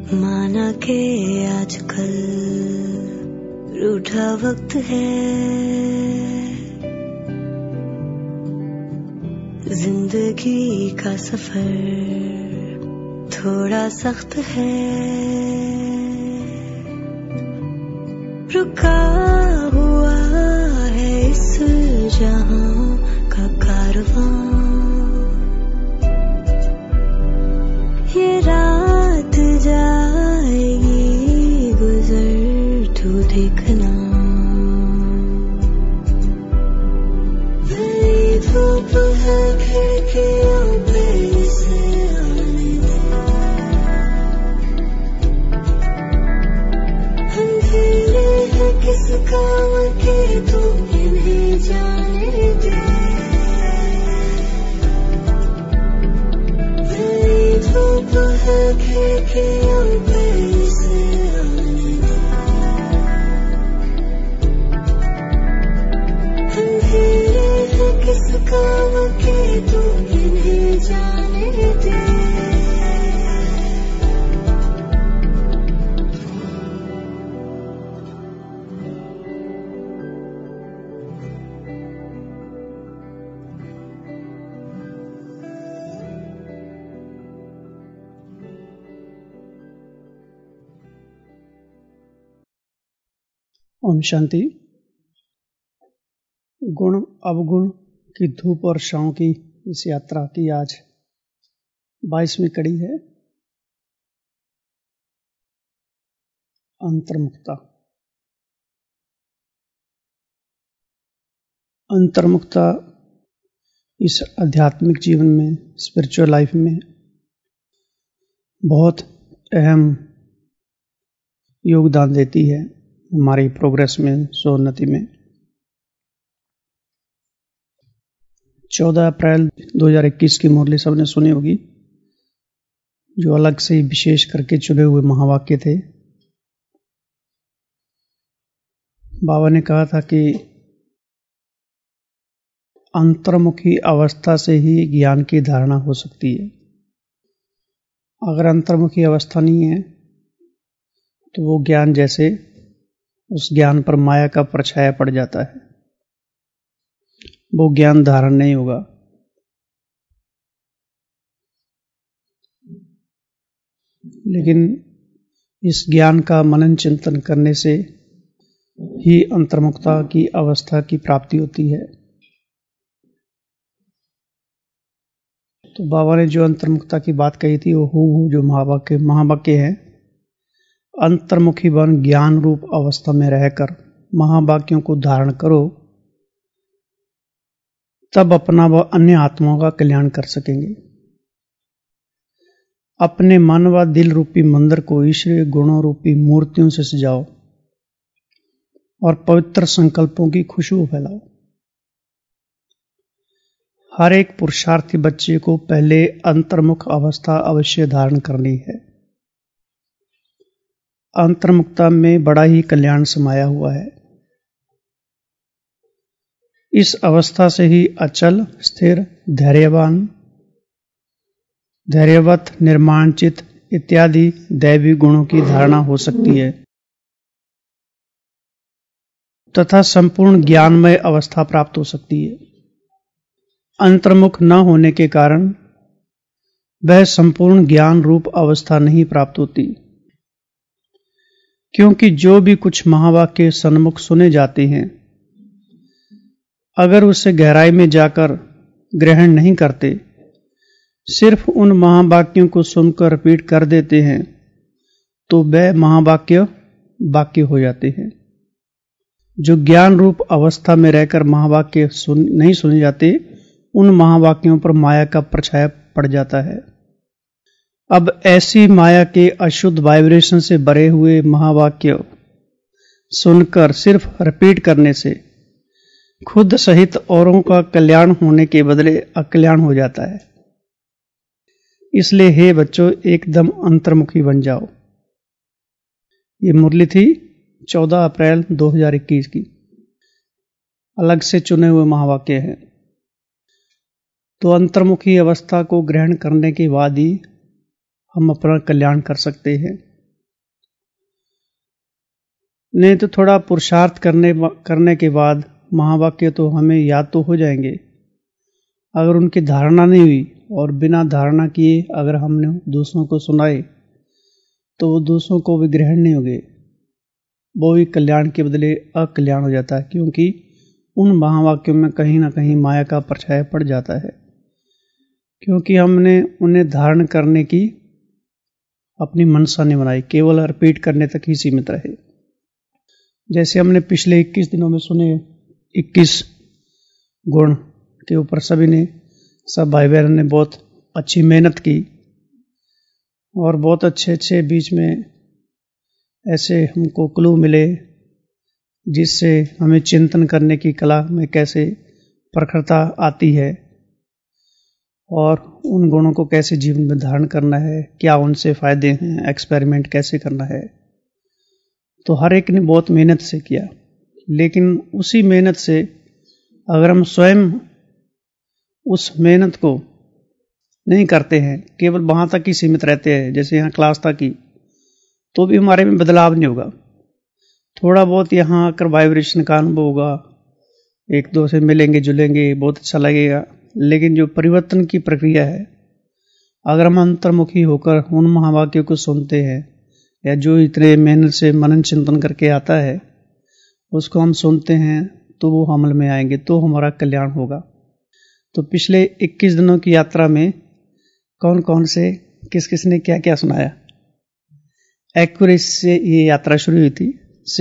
माना के आजकल रूठा वक्त है, जिंदगी का सफर थोड़ा सख्त है। रुका हुआ है इस जहां का कारवां, ये रात जाएगी गुजर तू देखना। वही धूप है खिड़कियों पे से आने दे, अंधेरे है किस काम के तू इन्हें जाने दे। धूप है खिड़कियों पे से आने दे, अंधेरे है किस काम के तू इन्हें जाने दे। ओम शांति। गुण अवगुण की धूप और छांव की इस यात्रा की आज 22वीं कड़ी है। अंतर्मुखता। अंतर्मुखता इस आध्यात्मिक जीवन में, स्पिरिचुअल लाइफ में बहुत अहम योगदान देती है हमारी प्रोग्रेस में, सोन्नति में। 14 अप्रैल 2021 की मुरली सबने सुनी होगी, जो अलग से विशेष करके चुने हुए महावाक्य थे। बाबा ने कहा था कि अंतर्मुखी अवस्था से ही ज्ञान की धारणा हो सकती है। अगर अंतर्मुखी अवस्था नहीं है तो वो ज्ञान जैसे उस ज्ञान पर माया का परछाया पड़ जाता है, वो ज्ञान धारण नहीं होगा। लेकिन इस ज्ञान का मनन चिंतन करने से ही अंतर्मुखता की अवस्था की प्राप्ति होती है। तो बाबा ने जो अंतर्मुखता की बात कही थी वो हूबहू जो महावाक्य है, अंतर्मुखी बन ज्ञान रूप अवस्था में रहकर महावाक्यों को धारण करो, तब अपना व अन्य आत्माओं का कल्याण कर सकेंगे। अपने मन व दिल रूपी मंदिर को ईश्वरीय गुणों रूपी मूर्तियों से सजाओ और पवित्र संकल्पों की खुशबू फैलाओ। हर एक पुरुषार्थी बच्चे को पहले अंतर्मुख अवस्था अवश्य धारण करनी है। अंतर्मुखता में बड़ा ही कल्याण समाया हुआ है। इस अवस्था से ही अचल, स्थिर, धैर्यवान, धैर्यवत, निर्माणचित इत्यादि दैवी गुणों की धारणा हो सकती है तथा संपूर्ण ज्ञानमय अवस्था प्राप्त हो सकती है। अंतर्मुख न होने के कारण वह संपूर्ण ज्ञान रूप अवस्था नहीं प्राप्त होती, क्योंकि जो भी कुछ महावाक्य सन्मुख सुने जाते हैं, अगर उसे गहराई में जाकर ग्रहण नहीं करते, सिर्फ उन महावाक्यों को सुनकर रिपीट कर देते हैं, तो वह वाक्य हो जाते हैं। जो ज्ञान रूप अवस्था में रहकर महावाक्य नहीं सुने जाते, उन महावाक्यों पर माया का परछाया पड़ जाता है। अब ऐसी माया के अशुद्ध वाइब्रेशन से भरे हुए महावाक्य सुनकर सिर्फ रिपीट करने से खुद सहित औरों का कल्याण होने के बदले अकल्याण हो जाता है। इसलिए हे बच्चों, एकदम अंतर्मुखी बन जाओ। ये मुरली थी 14 अप्रैल 2021 की, अलग से चुने हुए महावाक्य हैं। तो अंतर्मुखी अवस्था को ग्रहण करने के बाद ही हम अपना कल्याण कर सकते हैं। नहीं तो थोड़ा पुरुषार्थ करने के बाद महावाक्य तो हमें याद तो हो जाएंगे। अगर उनकी धारणा नहीं हुई और बिना धारणा किए अगर हमने दूसरों को सुनाए तो वो दूसरों को भी ग्रहण नहीं होंगे, वो भी कल्याण के बदले अकल्याण हो जाता है, क्योंकि उन महावाक्यों में कहीं ना कहीं माया का परछाया पड़ जाता है, क्योंकि हमने उन्हें धारण करने की अपनी मनसा नहीं बनाई, केवल रिपीट करने तक ही सीमित रहे। जैसे हमने पिछले 21 दिनों में सुने 21 गुण के ऊपर सब भाई बहनों ने बहुत अच्छी मेहनत की और बहुत अच्छे बीच में ऐसे हमको क्लू मिले जिससे हमें चिंतन करने की कला में कैसे प्रखरता आती है और उन गुणों को कैसे जीवन में धारण करना है, क्या उनसे फायदे हैं, एक्सपेरिमेंट कैसे करना है। तो हर एक ने बहुत मेहनत से किया, लेकिन उसी मेहनत से अगर हम स्वयं उस मेहनत को नहीं करते हैं, केवल वहां तक ही सीमित रहते हैं, जैसे यहाँ क्लास तक ही, तो भी हमारे में बदलाव नहीं होगा। थोड़ा बहुत यहाँ आकर वाइब्रेशन का अनुभव होगा, एक दो से मिलेंगे जुलेंगे, बहुत अच्छा लगेगा, लेकिन जो परिवर्तन की प्रक्रिया है, अगर हम अंतर्मुखी होकर उन महावाक्यों को सुनते हैं या जो इतने मेहनत से मनन चिंतन करके आता है उसको हम सुनते हैं तो वो अमल में आएंगे, तो हमारा कल्याण होगा। तो पिछले 21 दिनों की यात्रा में कौन कौन से किस किस ने क्या क्या सुनाया। एक्यूरेसी से ये यात्रा शुरू हुई थी,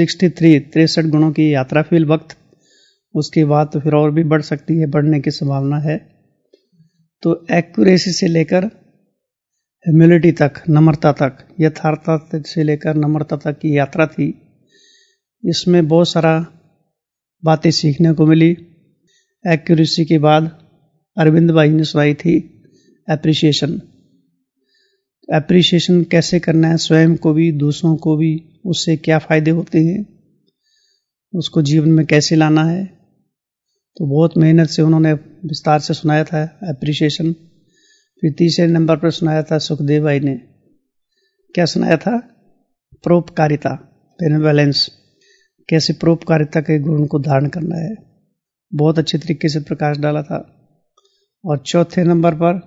63 गुणों की यात्रा फिल वक्त, उसके बाद तो फिर और भी बढ़ सकती है, बढ़ने की संभावना है। तो एक्यूरेसी से लेकर ह्यूमिलिटी तक, नम्रता तक, यथार्थता से लेकर नम्रता तक की यात्रा थी। इसमें बहुत सारा बातें सीखने को मिली। एक्यूरेसी के बाद अरविंद भाई ने सुनाई थी एप्रिसिएशन। एप्रिसिएशन कैसे करना है, स्वयं को भी दूसरों को भी, उससे क्या फायदे होते हैं, उसको जीवन में कैसे लाना है। तो बहुत मेहनत से उन्होंने विस्तार से सुनाया था एप्रिसिएशन। फिर तीसरे नंबर पर सुनाया था सुखदेव भाई ने, क्या सुनाया था, परोपकारिता, बेनेवोलेंस, कैसे परोपकारिता के गुण को धारण करना है, बहुत अच्छे तरीके से प्रकाश डाला था। और चौथे नंबर पर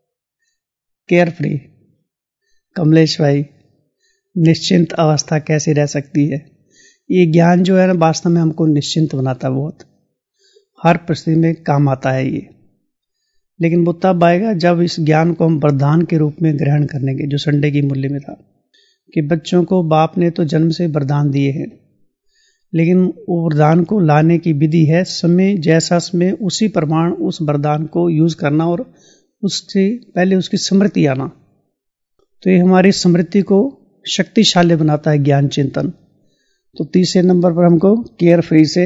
केयर फ्री, कमलेश भाई, निश्चिंत अवस्था कैसी रह सकती है। ये ज्ञान जो है ना, वास्तव में हमको निश्चिंत बनाता है, बहुत हर परिस्थिति में काम आता है ये। लेकिन वो तब आएगा जब इस ज्ञान को हम वरदान के रूप में ग्रहण करने के, जो संडे की मूल्य में था कि बच्चों को बाप ने तो जन्म से वरदान दिए हैं, लेकिन वो वरदान को लाने की विधि है समय जैसा समय उसी प्रमाण उस वरदान को यूज करना और उससे पहले उसकी स्मृति आना। तो ये हमारी स्मृति को शक्तिशाली बनाता है ज्ञान चिंतन। तो तीसरे नंबर पर हमको केयर फ्री से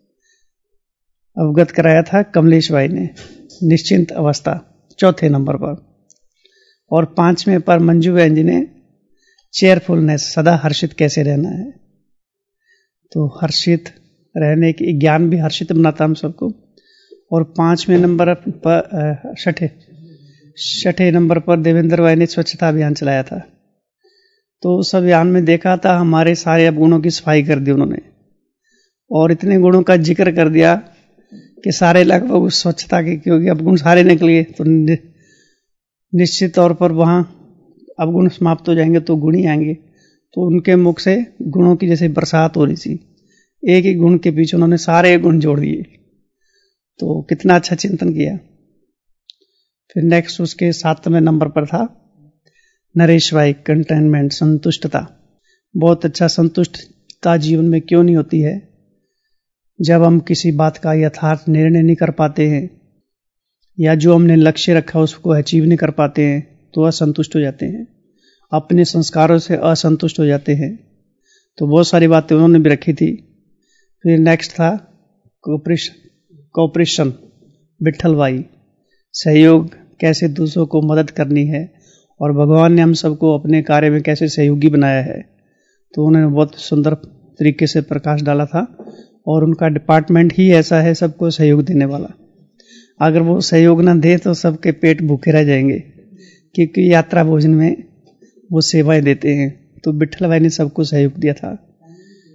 अवगत कराया था कमलेश भाई ने, निश्चिंत अवस्था चौथे नंबर पर। और पांचवें पर मंजू बहन जी ने चेयरफुलनेस, सदा हर्षित कैसे रहना है। तो हर्षित रहने की ज्ञान भी हर्षित बनाता हम सबको। और पांचवें नंबर पर छठे नंबर पर देवेंद्र भाई ने स्वच्छता अभियान चलाया था। तो उस अभियान में देखा था हमारे सारे अवगुणों की सफाई कर दी उन्होंने, और इतने गुणों का जिक्र कर दिया कि सारे लगभग उस स्वच्छता के, क्योंकि अवगुण सारे निकले तो निश्चित तौर पर वहां अवगुण समाप्त हो जाएंगे तो गुण ही आएंगे। तो उनके मुख से गुणों की जैसे बरसात हो रही थी, एक एक गुण के पीछे उन्होंने सारे गुण जोड़ दिए। तो कितना अच्छा चिंतन किया। फिर नेक्स्ट उसके 7वें नंबर पर था नरेश भाई, कंटेनमेंट, संतुष्टता। बहुत अच्छा, संतुष्टता जीवन में क्यों नहीं होती है, जब हम किसी बात का यथार्थ निर्णय नहीं कर पाते हैं या जो हमने लक्ष्य रखा उसको अचीव नहीं कर पाते हैं तो असंतुष्ट हो जाते हैं, अपने संस्कारों से असंतुष्ट हो जाते हैं। तो बहुत सारी बातें उन्होंने भी रखी थी। फिर नेक्स्ट था कोऑपरेशन, विठल भाई, सहयोग, कैसे दूसरों को मदद करनी है और भगवान ने हम सबको अपने कार्य में कैसे सहयोगी बनाया है। तो उन्होंने बहुत सुंदर तरीके से प्रकाश डाला था। और उनका डिपार्टमेंट ही ऐसा है, सबको सहयोग देने वाला। अगर वो सहयोग ना दे तो सबके पेट भूखे रह जाएंगे, क्योंकि यात्रा भोजन में वो सेवाएं देते हैं। तो विठल भाई ने सबको सहयोग दिया था।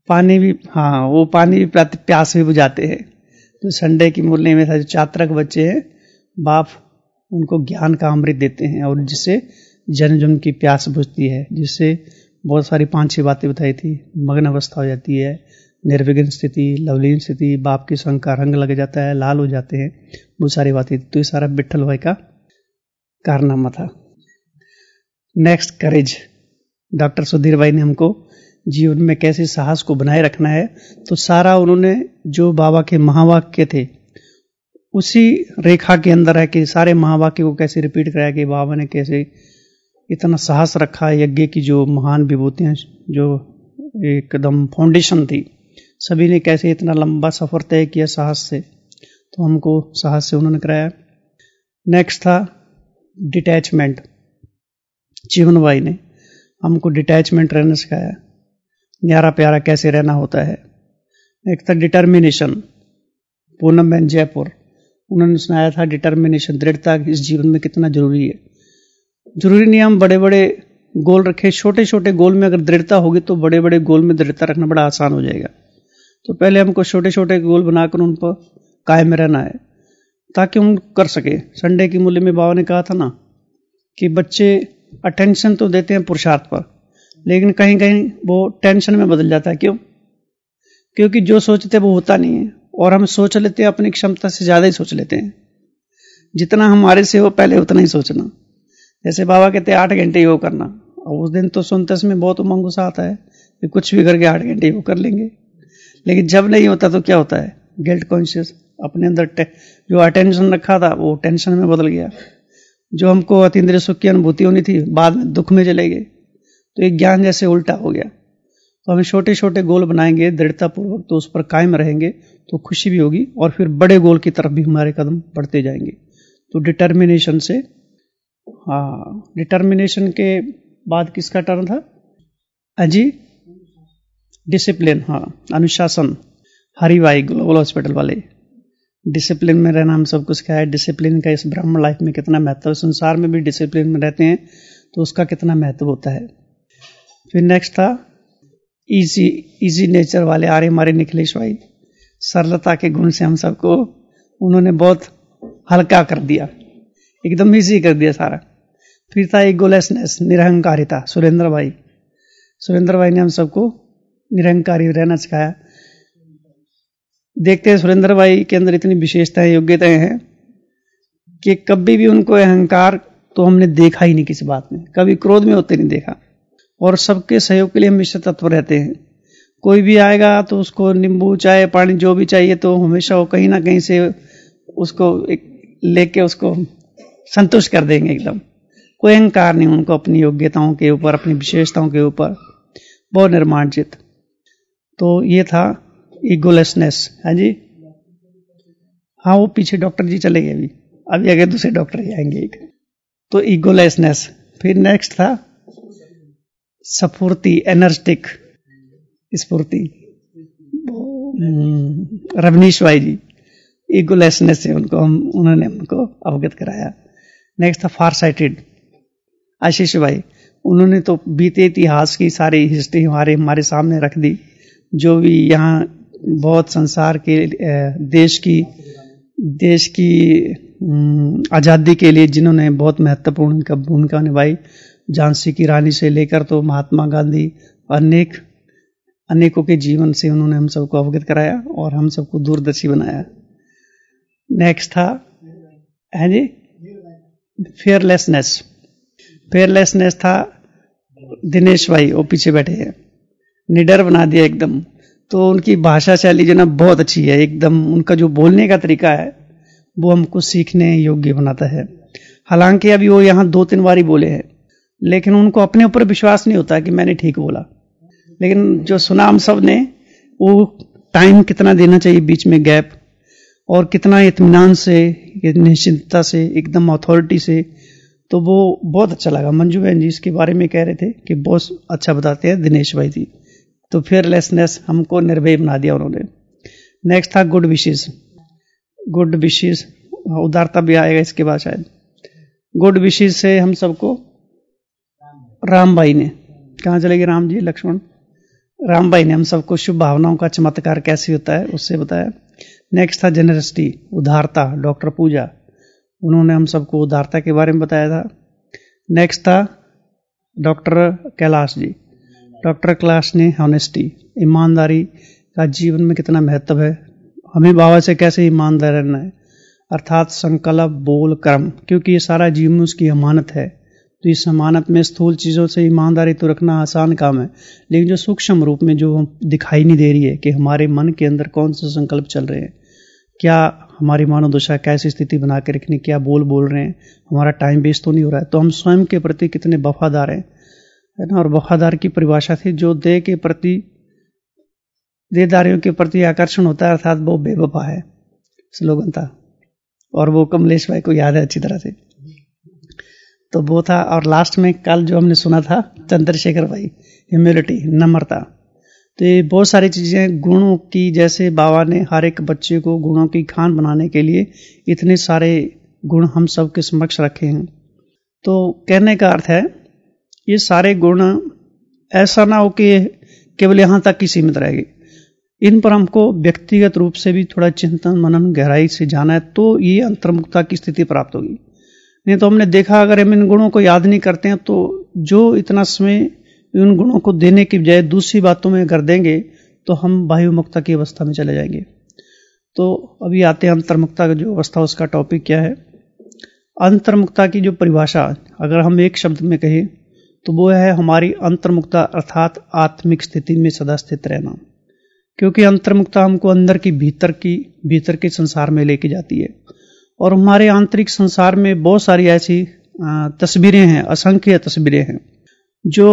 पानी भी, हाँ वो पानी भी प्यास भी बुझाते हैं। तो संडे की मुरली में था जो चात्रक बच्चे हैं, बाप उनको ज्ञान का अमृत देते हैं और जिससे जन जन की प्यास बुझती है, जिससे बहुत सारी 5-6 बातें बताई थी। मग्न अवस्था हो जाती है, निर्विघ्न स्थिति, लवलीन स्थिति, बाप की संग का रंग लग जाता है, लाल हो जाते हैं, बहुत सारी बातें। तो ये सारा विट्ठल भाई का कारनामा था। नेक्स्ट, करेज। डॉक्टर सुधीर भाई ने हमको जीवन में कैसे साहस को बनाए रखना है, तो सारा उन्होंने जो बाबा के महावाक्य थे उसी रेखा के अंदर है कि सारे महावाक्य को कैसे रिपीट कराया कि बाबा ने कैसे इतना साहस रखा। यज्ञ की जो महान विभूतियां जो एकदम फाउंडेशन थी, सभी ने कैसे इतना लंबा सफर तय किया साहस से, तो हमको साहस से उन्होंने कराया। नेक्स्ट था डिटैचमेंट। जीवन भाई ने हमको डिटैचमेंट रहना सिखाया, न्यारा प्यारा कैसे रहना होता है। एक था डिटर्मिनेशन। पूनम बहन जयपुर, उन्होंने सुनाया था डिटर्मिनेशन, दृढ़ता इस जीवन में कितना जरूरी है। जरूरी नहीं हम बड़े बड़े गोल रखे, छोटे छोटे गोल में अगर दृढ़ता होगी तो बड़े बड़े गोल में दृढ़ता रखना बड़ा आसान हो जाएगा। तो पहले हमको छोटे छोटे गोल बनाकर उन पर कायम रहना है ताकि हम कर सके। संडे की मूल्य में बाबा ने कहा था ना कि बच्चे अटेंशन तो देते हैं पुरुषार्थ पर, लेकिन कहीं कहीं वो टेंशन में बदल जाता है। क्यों? क्योंकि जो सोचते वो होता नहीं है, और हम सोच लेते हैं अपनी क्षमता से ज्यादा ही सोच लेते हैं। जितना हमारे से हो पहले उतना ही सोचना। जैसे बाबा कहते हैं 8 घंटे योग करना, और उस दिन तो सुनते में बहुत उमंग गुस्सा आता है कि कुछ भी करके 8 घंटे योग कर लेंगे, लेकिन जब नहीं होता तो क्या होता है? Guilt conscious. अपने अंदर जो अटेंशन रखा था वो टेंशन में बदल गया। जो हमको अतीन्द्रिय सुख की अनुभूति होनी थी बाद में दुख में चले गए। तो एक ज्ञान जैसे उल्टा हो गया। तो हमें छोटे छोटे गोल बनाएंगे दृढ़ता पूर्वक, तो उस पर कायम रहेंगे तो खुशी भी होगी, और फिर बड़े गोल की तरफ भी हमारे कदम बढ़ते जाएंगे। तो डिटर्मिनेशन से, हाँ डिटर्मिनेशन के बाद किसका टर्न था? अजी डिसिप्लिन, हाँ अनुशासन। हरिभाई ग्लोबल हॉस्पिटल वाले, डिसिप्लिन में रहना हम सब कुछ क्या है, डिसिप्लिन का इस ब्रह्म लाइफ में कितना महत्व है। संसार में भी डिसिप्लिन में रहते हैं तो उसका कितना महत्व होता है। फिर नेक्स्ट था इजी नेचर वाले आर्य मारे निखिलेश भाई। सरलता के गुण से हम सबको उन्होंने बहुत हल्का कर दिया, एकदम इजी कर दिया सारा। फिर था इगोलेसनेस, निरहंकारिता। सुरेंद्र भाई ने हम सबको निरहंकारी रहना सिखाया। देखते हैं सुरेंद्र भाई के अंदर इतनी विशेषताएं, योग्यताएं हैं कि कभी भी उनको अहंकार तो हमने देखा ही नहीं किसी बात में, कभी क्रोध में होते नहीं देखा। और सबके सहयोग के लिए हमेशा तत्पर रहते हैं। कोई भी आएगा तो उसको नींबू चाय पानी जो भी चाहिए तो हमेशा वो कहीं ना कहीं से उसको लेके उसको संतुष्ट कर देंगे एकदम। कोई अहंकार नहीं उनको अपनी योग्यताओं के ऊपर, अपनी विशेषताओं के ऊपर, बहुत निर्माणचित। तो ये था ईगोलेसनेस। हाँ जी, हाँ वो पीछे डॉक्टर जी चले गए, अभी आगे दूसरे डॉक्टर ही आएंगे। तो ईगोलेसनेस। फिर नेक्स्ट था स्फूर्ति, एनर्जेटिक, स्फूर्ति। रवनीश भाई जी ईगोलेसनेस से उन्होंने हमको अवगत कराया। नेक्स्ट था फार साइटेड, आशीष भाई। उन्होंने तो बीते इतिहास की सारी हिस्ट्री हमारे सामने रख दी। जो भी यहाँ बहुत संसार के देश की आज़ादी के लिए जिन्होंने बहुत महत्वपूर्ण भूमिका निभाई, झांसी की रानी से लेकर तो महात्मा गांधी, अनेकों के जीवन से उन्होंने हम सबको अवगत कराया और हम सबको दूरदर्शी बनाया। नेक्स्ट था है जी फेयरलेसनेस था दिनेश भाई, वो पीछे बैठे हैं। निडर बना दिया एकदम। तो उनकी भाषा शैली जो ना बहुत अच्छी है एकदम। उनका जो बोलने का तरीका है वो हमको सीखने योग्य बनाता है। हालांकि अभी वो यहाँ 2-3 बार ही बोले हैं, लेकिन उनको अपने ऊपर विश्वास नहीं होता कि मैंने ठीक बोला। लेकिन जो सुना हम सब ने, वो टाइम कितना देना चाहिए बीच में गैप, और कितना इत्मीनान से, निश्चिंतता से, एकदम अथॉरिटी से, तो वो बहुत अच्छा लगा। मंजू बहन जी इसके बारे में कह रहे थे कि बहुत अच्छा बताते हैं दिनेश भाई जी। तो फेयरलेसनेस, हमको निर्भय बना दिया उन्होंने। नेक्स्ट था गुड विशेस, उदारता भी आएगा इसके बाद शायद। गुड विशेस से हम सबको राम भाई ने, कहाँ चले गए राम जी, लक्ष्मण, रामबाई ने हम सबको शुभ भावनाओं का चमत्कार कैसे होता है उससे बताया। नेक्स्ट था जेनरसिटी, उदारता, डॉक्टर पूजा, उन्होंने हम सबको उदारता के बारे में बताया था। नेक्स्ट था डॉक्टर कैलाश जी, डॉक्टर कैलाश ने ऑनेस्टी, ईमानदारी का जीवन में कितना महत्व है, हमें बाबा से कैसे ईमानदार रहना है, अर्थात संकल्प, बोल, कर्म, क्योंकि ये सारा जीवन उसकी अमानत है। तो इस अमानत में स्थूल चीज़ों से ईमानदारी तो रखना आसान काम है, लेकिन जो सूक्ष्म रूप में जो दिखाई नहीं दे रही है कि हमारे मन के अंदर कौन से संकल्प चल रहे हैं, क्या हमारी मनोदशा कैसी स्थिति बना के रखनी, क्या बोल रहे हैं, हमारा टाइम वेस्ट तो नहीं हो रहा है, तो हम स्वयं के प्रति कितने वफादार हैं, है ना। और वफादार की परिभाषा थी जो देह के प्रति, देहदारियों के प्रति आकर्षण होता है, अर्थात वो बेवफा है, स्लोगन था। और वो कमलेश भाई को याद है अच्छी तरह से, तो वो था। और लास्ट में कल जो हमने सुना था चंद्रशेखर भाई, ह्यूमिलिटी, नम्रता। तो ये बहुत सारी चीजें गुणों की, जैसे बाबा ने हर एक बच्चे को गुणों की खान बनाने के लिए इतने सारे गुण हम सबके समक्ष रखे हैं। तो कहने का अर्थ है ये सारे गुण ऐसा ना हो कि केवल यहां तक ही सीमित रहेंगे, इन पर हमको व्यक्तिगत रूप से भी थोड़ा चिंतन मनन गहराई से जाना है, तो ये अंतर्मुखता की स्थिति प्राप्त होगी। नहीं तो हमने देखा अगर हम इन गुणों को याद नहीं करते हैं तो जो इतना समय उन गुणों को देने की बजाय दूसरी बातों में कर देंगे तो हम वायुमुक्ता की अवस्था में चले जाएंगे। तो अभी आते हैं अंतर्मुक्ता का जो अवस्था, उसका टॉपिक क्या है। अंतर्मुक्ता की जो परिभाषा अगर हम एक शब्द में कहें तो वो है हमारी अंतर्मुक्ता, अर्थात आत्मिक स्थिति में सदा स्थित रहना। क्योंकि अंतर्मुक्ता हमको अंदर की भीतर के संसार में लेके जाती है, और हमारे आंतरिक संसार में बहुत सारी ऐसी तस्वीरें हैं, असंख्य तस्वीरें हैं जो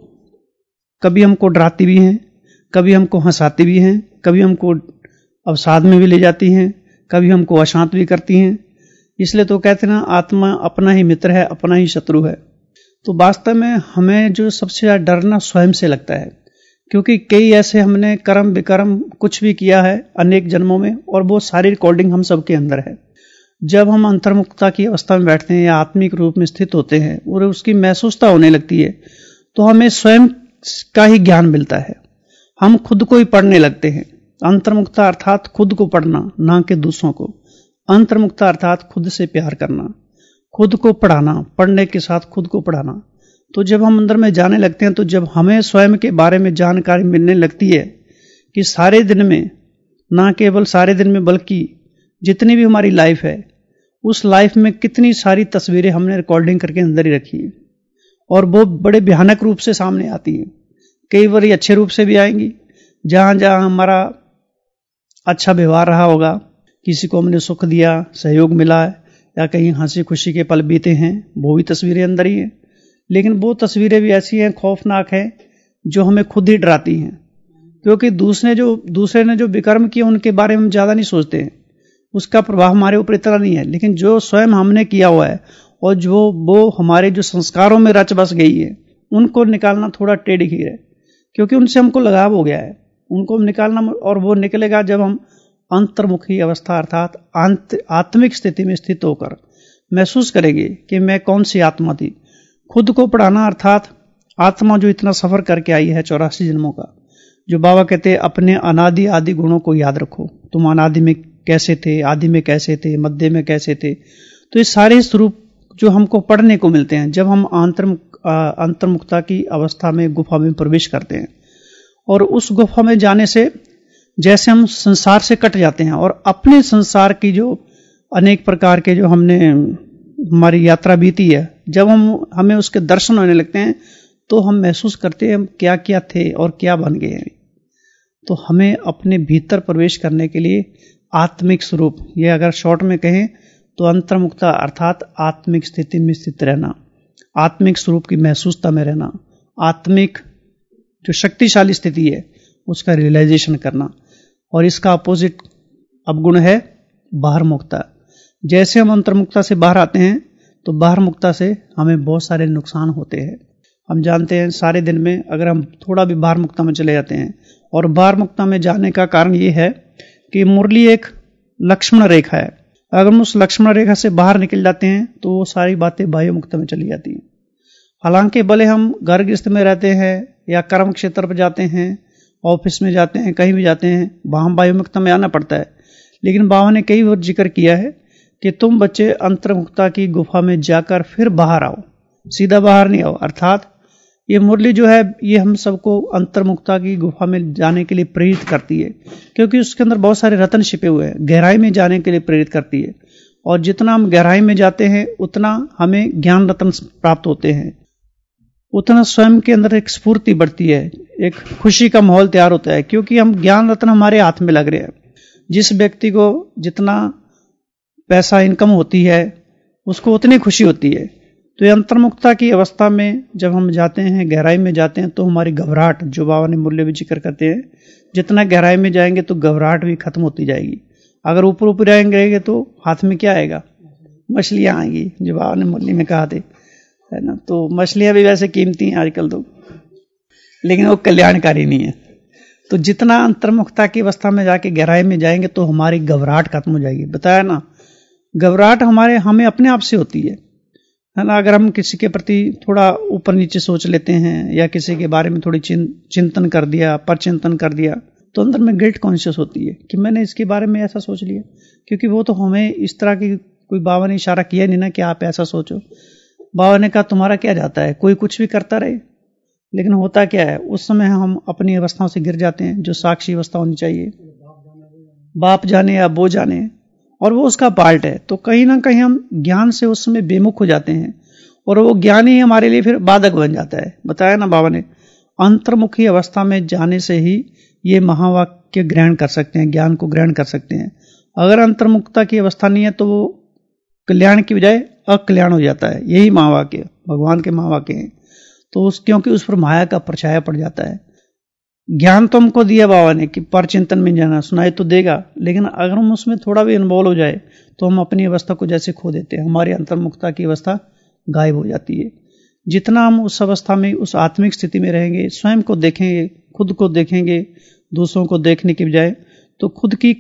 कभी हमको डराती भी हैं, कभी हमको हंसाती भी हैं, कभी हमको अवसाद में भी ले जाती हैं, कभी हमको अशांत भी करती हैं। इसलिए तो कहते हैं ना, आत्मा अपना ही मित्र है, अपना ही शत्रु है। तो वास्तव में हमें जो सबसे ज्यादा डरना स्वयं से लगता है, क्योंकि कई ऐसे हमने कर्म विकर्म कुछ भी किया है अनेक जन्मों में, और वो सारी रिकॉर्डिंग हम सबके अंदर है। जब हम अंतर्मुक्ता की अवस्था में बैठते हैं या आत्मिक रूप में स्थित होते हैं और उसकी महसूसता होने लगती है, तो हमें स्वयं का ही ज्ञान मिलता है, हम खुद को ही पढ़ने लगते हैं। अंतर्मुक्ता अर्थात खुद को पढ़ना, ना कि दूसरों को। अंतर्मुक्ता अर्थात खुद से प्यार करना, खुद को पढ़ाना, पढ़ने के साथ खुद को पढ़ाना। तो जब हम अंदर में जाने लगते हैं, तो जब हमें स्वयं के बारे में जानकारी मिलने लगती है कि सारे दिन में, ना केवल सारे दिन में बल्कि जितनी भी हमारी लाइफ है, उस लाइफ में कितनी सारी तस्वीरें हमने रिकॉर्डिंग करके अंदर ही रखी हैं, और वो बड़े भयानक रूप से सामने आती हैं। कई बार अच्छे रूप से भी आएंगी, जहां जहां हमारा अच्छा व्यवहार रहा होगा, किसी को हमने सुख दिया, सहयोग मिला है, या कहीं हंसी खुशी के पल बीते हैं, वो भी तस्वीरें अंदर ही हैं। लेकिन वो तस्वीरें भी ऐसी हैं, खौफनाक हैं, जो हमें खुद ही डराती हैं। क्योंकि दूसरे ने जो विकर्म किए उनके बारे में हम ज्यादा नहीं सोचते हैं, उसका प्रभाव हमारे ऊपर इतना नहीं है। लेकिन जो स्वयं हमने किया हुआ है और जो वो हमारे जो संस्कारों में रच बस गई है, उनको निकालना थोड़ा टेढ़ी खीर है, क्योंकि उनसे हमको लगाव हो गया है। उनको निकालना, और वो निकलेगा जब हम अंतर्मुखी अवस्था अर्थात आत्मिक स्थिति में स्थित होकर महसूस करेंगे कि मैं कौन सी आत्मा थी। खुद को पढ़ाना अर्थात आत्मा जो इतना सफर करके आई है 84 जन्मों का, जो बाबा कहते हैं अपने अनादि आदि गुणों को याद रखो, तुम अनादि में कैसे थे, आदि में कैसे थे, मध्य में कैसे थे। तो ये सारे स्वरूप जो हमको पढ़ने को मिलते हैं जब हम अंतर्मुक्ता की अवस्था में, गुफा में प्रवेश करते हैं। और उस गुफा में जाने से जैसे हम संसार से कट जाते हैं, और अपने संसार की जो अनेक प्रकार के जो हमने हमारी यात्रा बीती है, जब हमें उसके दर्शन होने लगते हैं, तो हम महसूस करते हैं हम क्या क्या थे और क्या बन गए हैं। तो हमें अपने भीतर प्रवेश करने के लिए आत्मिक स्वरूप, ये अगर शॉर्ट में कहें तो अंतर्मुक्ता अर्थात आत्मिक स्थिति में स्थित रहना, आत्मिक स्वरूप की महसूसता में रहना, आत्मिक जो शक्तिशाली स्थिति है उसका रियलाइजेशन करना। और इसका अपोजिट अवगुण है बाहरमुक्ता। जैसे हम अंतर्मुक्ता से बाहर आते हैं तो बाहरमुक्ता से हमें बहुत सारे नुकसान होते हैं। हम जानते हैं सारे दिन में अगर हम थोड़ा भी बाहरमुक्ता में चले जाते हैं, और बाहरमुक्ता में जाने का कारण ये है कि मुरली एक लक्ष्मण रेखा है, अगर हम उस लक्ष्मण रेखा से बाहर निकल जाते हैं तो वो सारी बातें बाह्यमुक्ता में चली जाती हैं। हालांकि भले हम घर गृहस्थ में रहते हैं या कर्म क्षेत्र पर जाते हैं ऑफिस में जाते हैं, कहीं भी जाते हैं, वहां वायुमुक्ता में आना पड़ता है। लेकिन बाबा ने कई बार जिक्र किया है कि तुम बच्चे अंतर्मुक्ता की गुफा में जाकर फिर बाहर आओ, सीधा बाहर नहीं आओ। अर्थात ये मुरली जो है ये हम सबको अंतर्मुक्ता की गुफा में जाने के लिए प्रेरित करती है, क्योंकि उसके अंदर बहुत सारे रत्न छिपे हुए हैं, गहराई में जाने के लिए प्रेरित करती है। और जितना हम गहराई में जाते हैं उतना हमें ज्ञान रत्न प्राप्त होते हैं, उतना स्वयं के अंदर एक स्फूर्ति बढ़ती है, एक खुशी का माहौल तैयार होता है, क्योंकि हम ज्ञान रत्न हमारे हाथ में लग रहे हैं। जिस व्यक्ति को जितना पैसा इनकम होती है उसको उतनी खुशी होती है। तो ये अंतर्मुक्ता की अवस्था में जब हम जाते हैं, गहराई में जाते हैं, तो हमारी घबराहट, जो बाबा ने मूल्य भी जिक्र करते हैं, जितना गहराई में जाएंगे तो घबराहट भी खत्म होती जाएगी। अगर ऊपर ऊपर रहेंगे तो हाथ में क्या आएगा, मछलियां आएंगी, जो बाबा ने मूल्य में कहा थे, है ना। तो मछलियां भी वैसे कीमती हैं आजकल तो, लेकिन वो कल्याणकारी नहीं है। तो जितना अंतर्मुक्ता की अवस्था में जाके गहराई में जाएंगे तो हमारी घबराहट खत्म हो जाएगी। बताया ना, घबराहट हमें अपने आप से होती है ना। अगर हम किसी के प्रति थोड़ा ऊपर नीचे सोच लेते हैं या किसी के बारे में थोड़ी चिंतन कर दिया, परचिंतन कर दिया, तो अंदर में गिल्ट कॉन्शियस होती है कि मैंने इसके बारे में ऐसा सोच लिया, क्योंकि वो तो हमें इस तरह की कोई बाबा ने इशारा किया नहीं ना कि आप ऐसा सोचो। बाबा ने कहा तुम्हारा क्या जाता है, कोई कुछ भी करता रहे। लेकिन होता क्या है, उस समय हम अपनी अवस्थाओं से गिर जाते हैं, जो साक्षी अवस्था होनी चाहिए, बाप जाने या वो जाने, और वो उसका पार्ट है। तो कहीं ना कहीं हम ज्ञान से उस समय बेमुख हो जाते हैं, और वो ज्ञान ही हमारे लिए फिर बाधक बन जाता है। बताया ना बाबा ने, अंतर्मुखी अवस्था में जाने से ही ये महावाक्य ग्रहण कर सकते हैं, ज्ञान को ग्रहण कर सकते हैं। अगर अंतर्मुक्ता की अवस्था नहीं है तो वो कल्याण की बजाय अकल्याण हो जाता है। यही महावाक्य भगवान के महावाक्य हैं। तो क्योंकि उस पर माया का परछाया पड़ जाता है। ज्ञान तो हमको दिया बाबा ने कि पर चिंतन में जाना, सुनाई तो देगा, लेकिन अगर हम उसमें थोड़ा भी इन्वॉल्व हो जाए तो हम अपनी अवस्था को जैसे खो देते हैं, हमारी अंतर्मुक्ता की अवस्था गायब हो जाती है। जितना हम उस अवस्था में, उस आत्मिक स्थिति में रहेंगे, स्वयं को देखेंगे, खुद को देखेंगे, दूसरों को देखने की बजाय, तो खुद की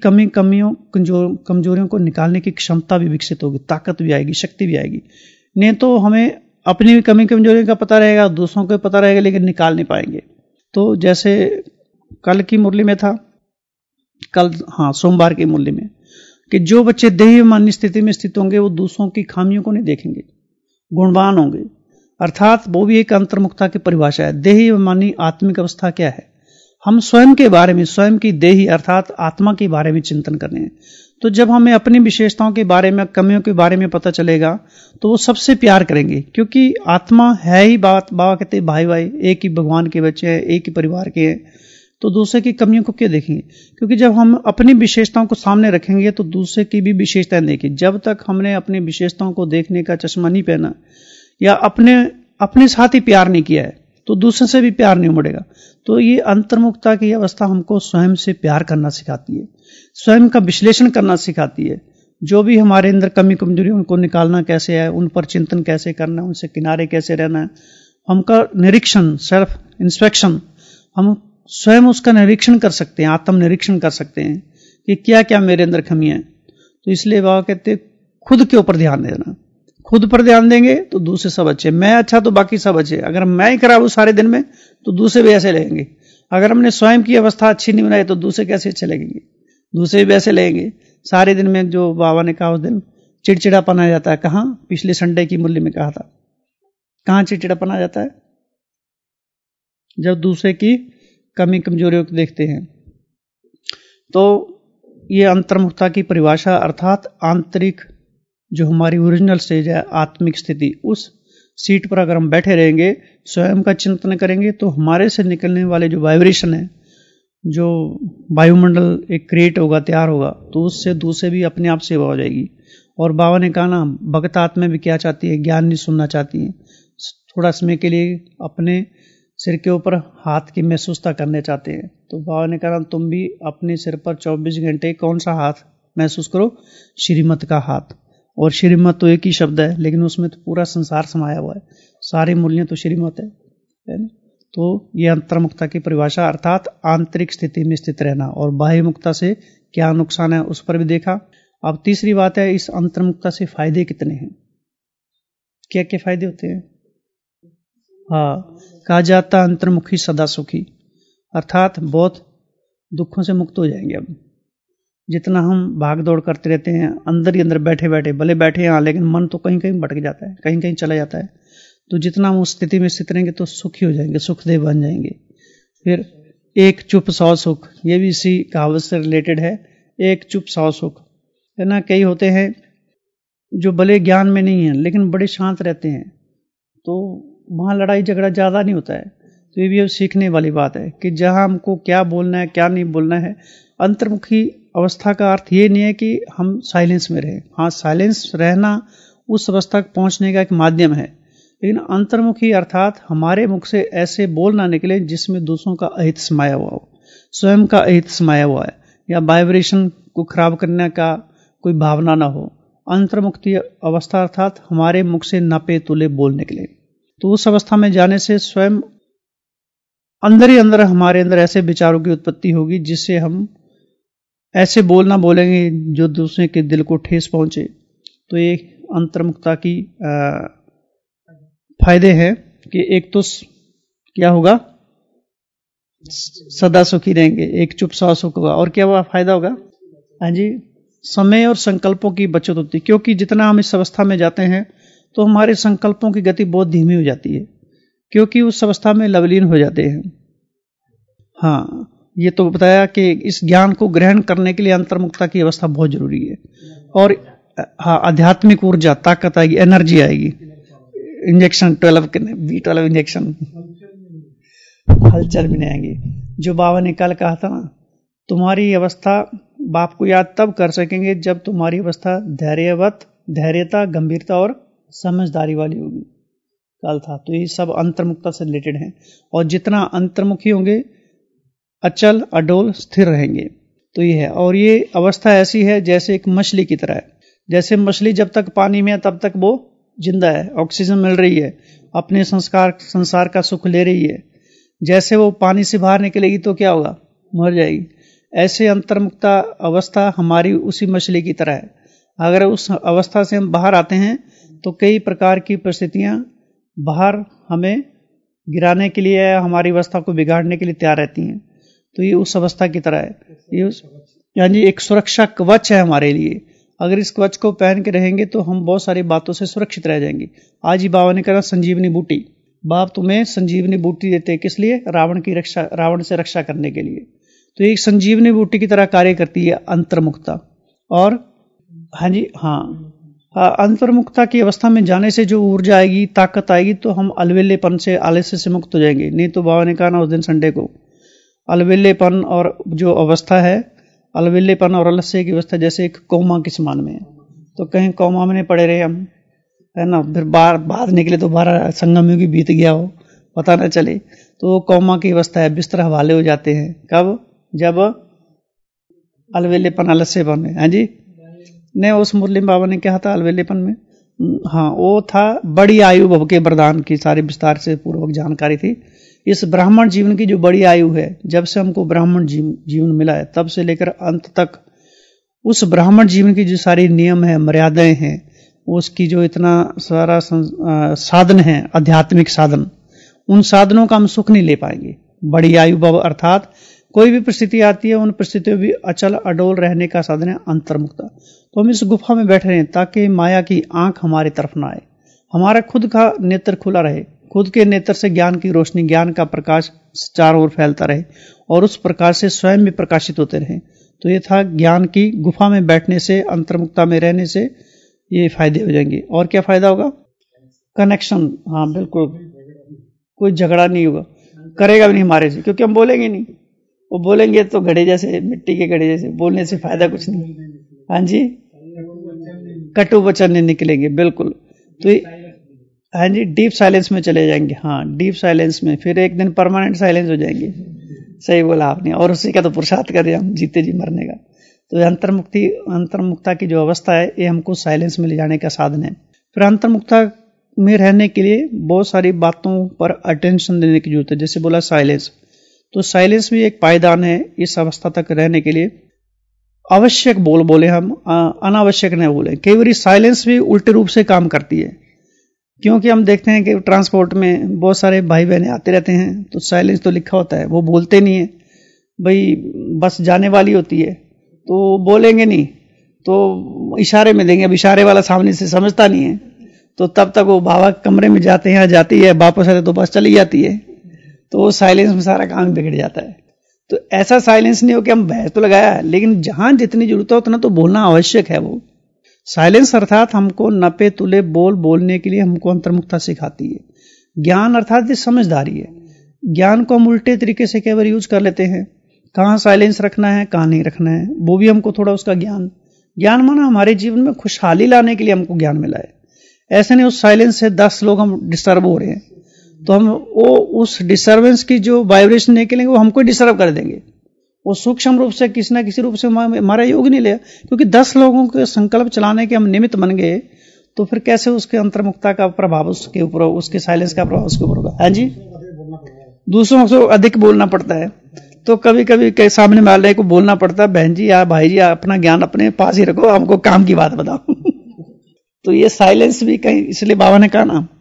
कमजोरियों को निकालने की क्षमता भी विकसित होगी, ताकत भी आएगी, शक्ति भी आएगी। नहीं तो हमें अपनी कमी कमजोरियों का पता रहेगा, दूसरों को पता रहेगा, लेकिन निकाल नहीं पाएंगे। तो जैसे कल की मुरली में था, सोमवार की मुरली में, कि जो बच्चे देहमानी स्थिति में स्थित होंगे वो दूसरों की खामियों को नहीं देखेंगे, गुणवान होंगे। अर्थात वो भी एक अंतर्मुक्ता की परिभाषा है। देहमानी आत्मिक अवस्था क्या है, हम स्वयं के बारे में, स्वयं की देही अर्थात आत्मा के बारे में चिंतन करने हैं। तो जब हमें अपनी विशेषताओं के बारे में, कमियों के बारे में पता चलेगा तो वो सबसे प्यार करेंगे, क्योंकि आत्मा है ही बाबा कहते हैं भाई भाई, एक ही भगवान के बच्चे हैं, एक ही परिवार के हैं। तो दूसरे की कमियों को क्यों देखेंगे, क्योंकि जब हम अपनी विशेषताओं को सामने रखेंगे तो दूसरे की भी विशेषताएं देखें। जब तक हमने अपनी विशेषताओं को देखने का चश्मा नहीं पहना या अपने साथ ही प्यार नहीं किया है तो दूसरे से भी प्यार नहीं उमड़ेगा। तो ये अंतर्मुक्ता की अवस्था हमको स्वयं से प्यार करना सिखाती है, स्वयं का विश्लेषण करना सिखाती है। जो भी हमारे अंदर कमी कमजोरी, उनको निकालना कैसे है, उन पर चिंतन कैसे करना है, उनसे किनारे कैसे रहना है, हमका निरीक्षण, सेल्फ इंस्पेक्शन, हम स्वयं उसका निरीक्षण कर सकते हैं, आत्म निरीक्षण कर सकते हैं कि क्या क्या मेरे अंदर कमियां हैं। तो इसलिए बाबा कहते हैं खुद के ऊपर ध्यान देना। खुद पर ध्यान देंगे तो दूसरे सब अच्छे, मैं अच्छा तो बाकी सब अच्छे। अगर मैं ही खराब हूं सारे दिन में तो दूसरे भी ऐसे लगेंगे। अगर हमने स्वयं की अवस्था अच्छी नहीं बनाई तो दूसरे कैसे अच्छे लगेंगे, दूसरे भी ऐसे लगेंगे। सारे दिन में जो बाबा ने कहा उस दिन चिड़चिड़ापन आ जाता है। कहाँ, पिछले संडे की मुरली में कहा था, कहाँ चिड़चिड़ापन आ जाता है, जब दूसरे की कमी कमजोरियों को देखते हैं। तो ये अंतर्मुक्ता की परिभाषा अर्थात आंतरिक जो हमारी ओरिजिनल स्टेज है, आत्मिक स्थिति, उस सीट पर अगर हम बैठे रहेंगे, स्वयं का चिंतन करेंगे तो हमारे से निकलने वाले जो वाइब्रेशन है, जो वायुमंडल एक क्रिएट होगा, तैयार होगा, तो उससे दूसरे भी अपने आप सेवा हो जाएगी। और बाबा ने कहा ना, भक्त आत्मा भी क्या चाहती है, ज्ञान नहीं सुनना चाहती है, थोड़ा समय के लिए अपने सिर के ऊपर हाथ की महसूसता करने चाहते हैं। तो बाबा ने कहा तुम भी अपने सिर पर 24 घंटे कौन सा हाथ महसूस करो, श्रीमत का हाथ। और श्रीमत तो एक ही शब्द है, लेकिन उसमें तो पूरा संसार समाया हुआ है, सारी मूल्य तो श्रीमत है ना। तो ये अंतर्मुक्ता की परिभाषा अर्थात आंतरिक स्थिति में स्थित रहना। और बाह्य मुक्ता से क्या नुकसान है उस पर भी देखा। अब तीसरी बात है, इस अंतर्मुक्ता से फायदे कितने हैं, क्या क्या फायदे होते हैं। कहा जाता अंतर्मुखी सदा सुखी, अर्थात बहुत दुखों से मुक्त हो जाएंगे। अब जितना हम भाग दौड़ करते रहते हैं, अंदर ही अंदर बैठे बैठे, भले बैठे यहाँ लेकिन मन तो कहीं कहीं भटक जाता है, कहीं कहीं चला जाता है, तो जितना हम उस स्थिति में स्थित रहेंगे तो सुखी हो जाएंगे, सुखदेव बन जाएंगे। फिर एक चुप सौ सुख, ये भी इसी कहावत से रिलेटेड है, एक चुप सौ सुख है ना। कई होते हैं जो भले ज्ञान में नहीं है लेकिन बड़े शांत रहते हैं, तो वहाँ लड़ाई झगड़ा ज़्यादा नहीं होता है। तो ये भी अब सीखने वाली बात है कि जहाँ हमको क्या बोलना है क्या नहीं बोलना है। अंतर्मुखी अवस्था का अर्थ ये नहीं है कि हम साइलेंस में रहें, हाँ साइलेंस रहना उस अवस्था तक पहुँचने का एक माध्यम है, लेकिन अंतर्मुखी अर्थात हमारे मुख से ऐसे बोल ना निकले जिसमें दूसरों का अहित समाया हुआ हो, स्वयं का अहित समाया हुआ है, या वाइब्रेशन को खराब करने का कोई भावना ना हो। अंतर्मुक्ति अवस्था अर्थात हमारे मुख से नापे तुले बोल निकले। तो उस अवस्था में जाने से स्वयं अंदर ही अंदर हमारे अंदर ऐसे विचारों की उत्पत्ति होगी जिससे हम ऐसे बोलना बोलेंगे जो दूसरे के दिल को ठेस पहुंचे। तो ये अंतर्मुक्ता की फायदे हैं कि एक तो क्या होगा, सदा सुखी रहेंगे, एक चुप सा सुख होगा, और क्या फायदा होगा, हाँ जी, समय और संकल्पों की बचत होती है, क्योंकि जितना हम इस अवस्था में जाते हैं तो हमारे संकल्पों की गति बहुत धीमी हो जाती है, क्योंकि उस अवस्था में लवलीन हो जाते हैं। हाँ, ये तो बताया कि इस ज्ञान को ग्रहण करने के लिए अंतर्मुक्ता की अवस्था बहुत जरूरी है। और हाँ, आध्यात्मिक ऊर्जा, ताकत आएगी, एनर्जी आएगी, इंजेक्शन 12 इंजेक्शन, हलचल भी नहीं आएगी। जो बाबा ने कल कहा था ना, तुम्हारी अवस्था बाप को याद तब कर सकेंगे जब तुम्हारी अवस्था धैर्यता, गंभीरता और समझदारी वाली होगी, कल था। तो ये सब अंतर्मुक्ता से रिलेटेड है, और जितना अंतर्मुखी होंगे अचल अडोल स्थिर रहेंगे। तो ये है, और ये अवस्था ऐसी है जैसे एक मछली की तरह है। जैसे मछली जब तक पानी में है तब तक वो जिंदा है, ऑक्सीजन मिल रही है, अपने संसार का सुख ले रही है। जैसे वो पानी से बाहर निकलेगी तो क्या होगा, मर जाएगी। ऐसे अंतर्मुक्ता अवस्था हमारी उसी मछली की तरह है। अगर उस अवस्था से हम बाहर आते हैं तो कई प्रकार की परिस्थितियां बाहर हमें गिराने के लिए या हमारी अवस्था को बिगाड़ने के लिए तैयार रहती हैं। तो ये उस अवस्था की तरह है, ये यानी एक सुरक्षा कवच है हमारे लिए। अगर इस कवच को पहन के रहेंगे तो हम बहुत सारी बातों से सुरक्षित रह जाएंगे। आज ही बाबा ने कहा संजीवनी बूटी, बाप तुम्हें संजीवनी बूटी देते, किस लिए, रावण से रक्षा करने के लिए। तो एक संजीवनी बूटी की तरह कार्य करती है अंतर्मुक्ता। और हाँ जी, हाँ, अंतर्मुक्ता की अवस्था में जाने से जो ऊर्जा आएगी, ताकत आएगी, तो हम अलवेलेपन से, आलस्य से मुक्त हो जाएंगे। नहीं तो बाबा ने कहा ना उस दिन संडे को, अलवेलेपन और जो अवस्था है, अलवेलेपन और आलस्य की अवस्था जैसे एक कोमा के समान में है। तो कहीं कोमा में पड़े रहे हम, है ना, फिर बाहर निकले तो 12 संगम युग बीत गया हो, पता ना चले। तो कोमा की अवस्था है, बिस्तर हवाले हो जाते हैं। कब, जब अलवेलेपन आलस्यपन है। हाँ जी, नहीं, उस मुरली बाबा ने कहा था अलवेलेपन में, हाँ, वो था बड़ी आयु भव के वरदान की सारी विस्तार से पूर्वक जानकारी थी। इस ब्राह्मण जीवन की जो बड़ी आयु है, जब से हमको ब्राह्मण जीवन मिला है तब से लेकर अंत तक उस ब्राह्मण जीवन की जो सारी नियम है, मर्यादाएं हैं, उसकी जो इतना सारा साधन है, आध्यात्मिक साधन, उन साधनों का हम सुख नहीं ले पाएंगे। बड़ी आयु भव अर्थात कोई भी परिस्थिति आती है, उन परिस्थितियों भी अचल अडोल रहने का साधन है अंतर्मुक्ता। तो हम इस गुफा में बैठे रहें ताकि माया की आंख हमारी तरफ ना आए, हमारा खुद का नेत्र खुला रहे, खुद के नेत्र से ज्ञान की रोशनी, ज्ञान का प्रकाश चारों ओर फैलता रहे, और उस प्रकाश से स्वयं भी प्रकाशित होते रहे। तो ये था ज्ञान की गुफा में बैठने से, अंतर्मुक्ता में रहने से ये फायदे हो जाएंगे। और क्या फायदा होगा, कनेक्शन, हाँ बिल्कुल, कोई झगड़ा नहीं होगा, करेगा भी नहीं हमारे से, क्योंकि हम बोलेंगे नहीं। वो बोलेंगे तो घड़े जैसे, मिट्टी के घड़े जैसे, बोलने से फायदा कुछ नहीं। हाँ जी, कटु वचन नहीं निकलेंगे, बिल्कुल। तो हाँ जी, डीप साइलेंस में चले जाएंगे। हाँ, डीप साइलेंस में, फिर एक दिन परमानेंट साइलेंस हो जाएंगे। सही बोला आपने, और उसी का तो पुरुषार्थ कर दिया हम, जीते जी मरने का। तो अंतर्मुक्ता की जो अवस्था है, ये हमको साइलेंस में ले जाने का साधन है। फिर अंतर्मुक्ता में रहने के लिए बहुत सारी बातों पर अटेंशन देने की जरूरत है। जैसे बोला साइलेंस, तो साइलेंस भी एक पायदान है इस अवस्था तक रहने के लिए। आवश्यक बोले हम, अनावश्यक नहीं बोले। कई बार साइलेंस भी उल्टे रूप से काम करती है। क्योंकि हम देखते हैं कि ट्रांसपोर्ट में बहुत सारे भाई बहने आते रहते हैं, तो साइलेंस तो लिखा होता है, वो बोलते नहीं है। भाई बस जाने वाली होती है तो बोलेंगे नहीं, तो इशारे में देंगे। अब इशारे वाला सामने से समझता नहीं है, तो तब तक वो बाबा कमरे में जाते हैं, जाती है, वापस आते तो बस चली जाती है, तो वो साइलेंस में सारा काम बिगड़ जाता है। तो ऐसा साइलेंस नहीं हो कि हम बहस तो लगाया है, लेकिन जहां जितनी जरूरत है उतना तो बोलना आवश्यक है। वो साइलेंस अर्थात हमको नपे तुले बोलने के लिए हमको अंतर्मुखता सिखाती है। ज्ञान अर्थात ये समझदारी है। ज्ञान को हम उल्टे तरीके से कई बार यूज कर लेते हैं, कहाँ साइलेंस रखना है कहाँ नहीं रखना है, वो भी हमको थोड़ा उसका ज्ञान माना हमारे जीवन में खुशहाली लाने के लिए हमको ज्ञान मिला है। ऐसे नहीं उस साइलेंस से 10 लोग हम डिस्टर्ब हो रहे हैं तो हम वो उस डिस्टर्बेंस की जो वाइब्रेशन निकलेंगे वो हमको डिस्टर्ब कर देंगे। वो सूक्ष्म रूप से किसी ना किसी रूप से हमारा योग नहीं लिया, क्योंकि 10 लोगों के संकल्प चलाने के हम निमित्त बन गए, तो फिर कैसे उसके अंतर्मुखता का प्रभाव उसके ऊपर, उसके साइलेंस का प्रभाव उसके ऊपर होगा। हाँ जी, दूसरों से अधिक बोलना पड़ता है, तो कभी कभी सामने वाले को बोलना पड़ता है, बहन जी या भाई जी अपना ज्ञान अपने पास ही रखो, हमको काम की बात बताओ। तो ये साइलेंस भी कहीं, इसलिए बाबा ने कहा ना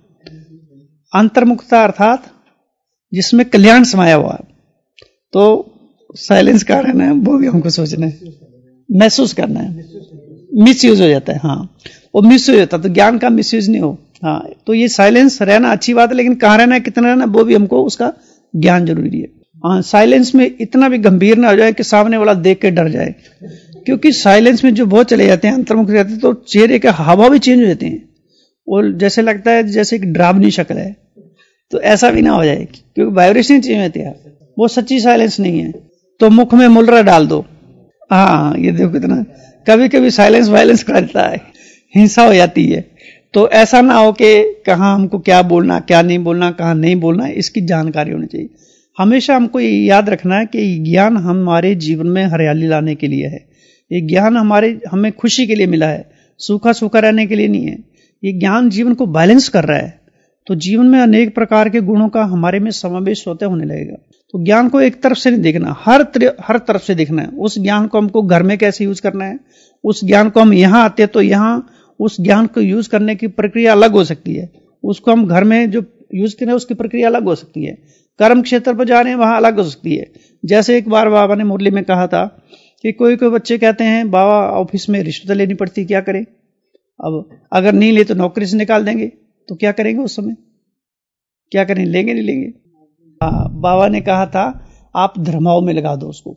अंतर्मुखता अर्थात जिसमें कल्याण समाया हुआ, तो साइलेंस का रहना है वो भी हमको सोचना है, महसूस करना है। मिसयूज हो जाता है, हाँ वो मिसयूज होता है, तो ज्ञान का मिसयूज नहीं हो। हाँ, तो ये साइलेंस रहना अच्छी बात है, लेकिन कहाँ रहना है कितना रहना है वो भी हमको उसका ज्ञान जरूरी है। हाँ, साइलेंस में इतना भी गंभीर ना हो जाए कि सामने वाला देख के डर जाए, क्योंकि साइलेंस में जो बहुत चले जाते हैं, अंतर्मुख रहते हैं, तो चेहरे के हाव भी चेंज हो जाते हैं, वो जैसे लगता है जैसे एक डरावनी शक्ल है। तो ऐसा भी ना हो जाए, क्योंकि वाइब्रेशन चेंज होती है, वो सच्ची साइलेंस नहीं है। तो मुख में मुलरा डाल दो, हाँ ये देखो कितना कभी कभी साइलेंस वायलेंस करता है, हिंसा हो जाती है। तो ऐसा ना हो कि कहाँ हमको क्या बोलना क्या नहीं बोलना, कहाँ नहीं बोलना, इसकी जानकारी होनी चाहिए। हमेशा हमको ये याद रखना है कि ज्ञान हमारे जीवन में हरियाली लाने के लिए है। ये ज्ञान हमें खुशी के लिए मिला है, सूखा सूखा रहने के लिए नहीं है। ये ज्ञान जीवन को बैलेंस कर रहा है, तो जीवन में अनेक प्रकार के गुणों का हमारे में समावेश होने लगेगा। तो ज्ञान को एक तरफ से नहीं देखना, हर तरफ से देखना है। उस ज्ञान को हमको घर में कैसे यूज करना है, उस ज्ञान को हम यहाँ आते हैं तो यहाँ उस ज्ञान को यूज करने की प्रक्रिया अलग हो सकती है, उसको हम घर में जो यूज करें उसकी प्रक्रिया अलग हो सकती है, कर्म क्षेत्र पर जा रहे हैं वहां अलग हो सकती है। जैसे एक बार बाबा ने मुरली में कहा था कि कोई बच्चे कहते हैं बाबा ऑफिस में रिश्वत लेनी पड़ती, क्या करें, अब अगर नहीं ले तो नौकरी से निकाल देंगे, तो क्या करेंगे उस समय, क्या करें, लेंगे नहीं लेंगे। बाबा ने कहा था आप धर्माओं में लगा दो उसको,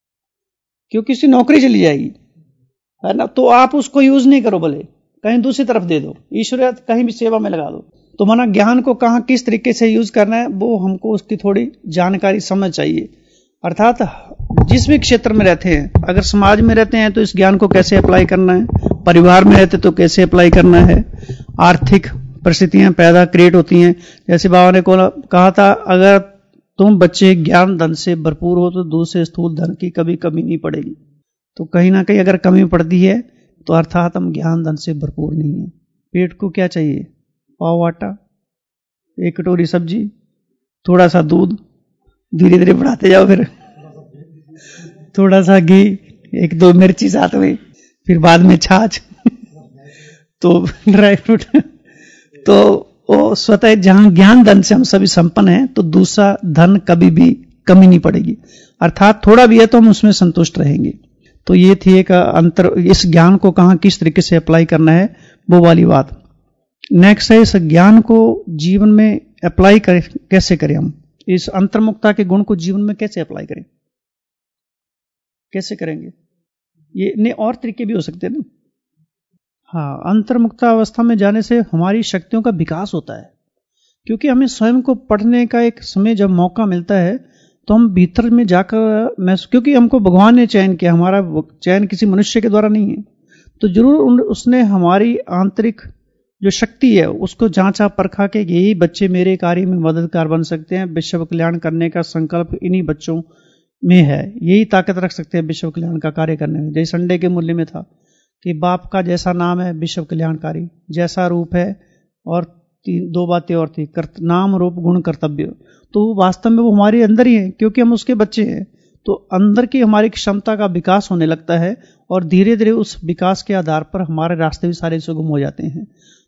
क्योंकि उसकी नौकरी चली जाएगी, है ना, तो आप उसको यूज नहीं करो, भले कहीं दूसरी तरफ दे दो, ईश्वर कहीं भी सेवा में लगा दो। तो माना ज्ञान को कहाँ किस तरीके से यूज करना है वो हमको उसकी थोड़ी जानकारी समझ चाहिए। अर्थात जिस भी क्षेत्र में रहते हैं, अगर समाज में रहते हैं तो इस ज्ञान को कैसे अप्लाई करना है, परिवार में रहते तो कैसे अप्लाई करना है, आर्थिक परिस्थितियां पैदा क्रिएट होती हैं। जैसे बाबा ने कहा था अगर तुम बच्चे ज्ञान धन से भरपूर हो तो दूसरे स्थूल धन की कभी कमी नहीं पड़ेगी। तो कहीं ना कहीं अगर कमी पड़ती है तो अर्थात हम ज्ञान धन से भरपूर नहीं है। पेट को क्या चाहिए, पाव आटा, एक कटोरी सब्जी, थोड़ा सा दूध, धीरे धीरे बढ़ाते जाओ, फिर थोड़ा सा घी, एक दो मिर्ची साथ में, फिर बाद में छाछ तो ड्राई फ्रूट। तो वो स्वतः जहां ज्ञान धन से हम सभी संपन्न हैं तो दूसरा धन कभी भी कमी नहीं पड़ेगी, अर्थात थोड़ा भी है तो हम उसमें संतुष्ट रहेंगे। तो ये थी एक अंतर, इस ज्ञान को कहां किस तरीके से अप्लाई करना है वो वाली बात। नेक्स्ट है इस ज्ञान को जीवन में अप्लाई कैसे करें, हम इस अंतर्मुखता के गुण को जीवन में कैसे अप्लाई करें, कैसे करेंगे, ये नहीं और तरीके भी हो सकते हैं ना। हाँ, अंतर्मुखता अवस्था में जाने से हमारी शक्तियों का विकास होता है, क्योंकि हमें स्वयं को पढ़ने का एक समय जब मौका मिलता है तो हम भीतर में जाकर क्योंकि हमको भगवान ने चयन किया, हमारा चयन किसी मनुष्य के द्वारा नहीं है, तो जरूर उसने हमारी आंतरिक जो शक्ति है उसको जांचा परखा के यही बच्चे मेरे कार्य में मददगार बन सकते हैं, विश्व कल्याण करने का संकल्प इन्हीं बच्चों में है, यही ताकत रख सकते हैं विश्व कल्याण का कार्य करने में। जैसे संडे के मूल्य में था कि बाप का जैसा नाम है विश्व कल्याणकारी, जैसा रूप है और दो बातें और थी, नाम रूप गुण कर्तव्य। तो वास्तव में वो हमारे अंदर ही है, क्योंकि हम उसके बच्चे हैं, तो अंदर की हमारी क्षमता का विकास होने लगता है और धीरे धीरे उस विकास के आधार पर हमारे रास्ते भी सारे सुगम हो जाते हैं।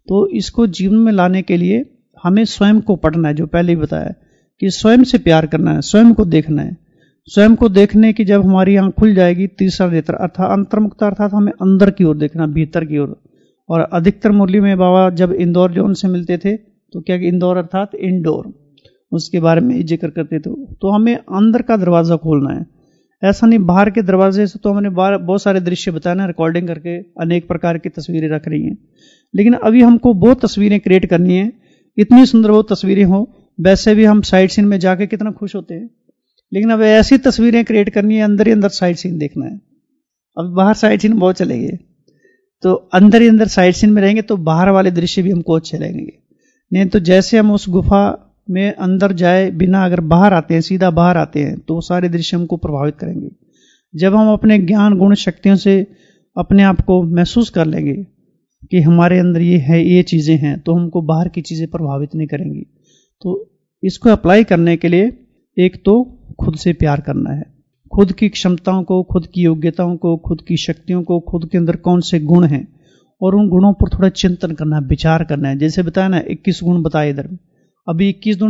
तो इसको जीवन में लाने के लिए हमें स्वयं को पढ़ना है, जो पहले ही बताया कि स्वयं से प्यार करना है, स्वयं को देखना है। स्वयं को देखने की जब हमारी आंख खुल जाएगी, तीसरा नेत्र अर्थात अंतर्मुखता, अर्थात हमें अंदर की ओर देखना, भीतर की ओर। और अधिकतर मुरली में बाबा जब इंदौर जोन से मिलते थे तो क्या कि इंदौर अर्थात इंडोर, उसके बारे में जिक्र करते थे। तो हमें अंदर का दरवाजा खोलना है, ऐसा नहीं बाहर के दरवाजे से। तो हमने बहुत सारे दृश्य बताए ना, रिकॉर्डिंग करके अनेक प्रकार की तस्वीरें रख रही हैं, लेकिन अभी हमको वो तस्वीरें क्रिएट करनी है, इतनी सुंदर वो तस्वीरें हो। वैसे भी हम साइट सीन में जाके कितना खुश होते हैं, लेकिन अब ऐसी तस्वीरें क्रिएट करनी है, अंदर ही अंदर साइट सीन देखना है। अब बाहर साइट सीन बहुत चलेंगे, तो अंदर ही अंदर साइट सीन में रहेंगे तो बाहर वाले दृश्य भी हमको अच्छे लगेंगे। नहीं तो जैसे हम उस गुफा में अंदर जाए बिना अगर बाहर आते हैं, सीधा बाहर आते हैं, तो सारे दृश्य हमको प्रभावित करेंगे। जब हम अपने ज्ञान गुण शक्तियों से अपने आप को महसूस कर लेंगे कि हमारे अंदर ये है, ये चीजें हैं, तो हमको बाहर की चीजें प्रभावित नहीं करेंगी। तो इसको अप्लाई करने के लिए एक तो खुद से प्यार करना है, खुद की क्षमताओं को, खुद की योग्यताओं को, खुद की शक्तियों को, खुद के अंदर कौन से गुण हैं, और उन गुणों पर थोड़ा चिंतन करना है, विचार करना है। जैसे बताया ना 21 गुण बताए इधर, अभी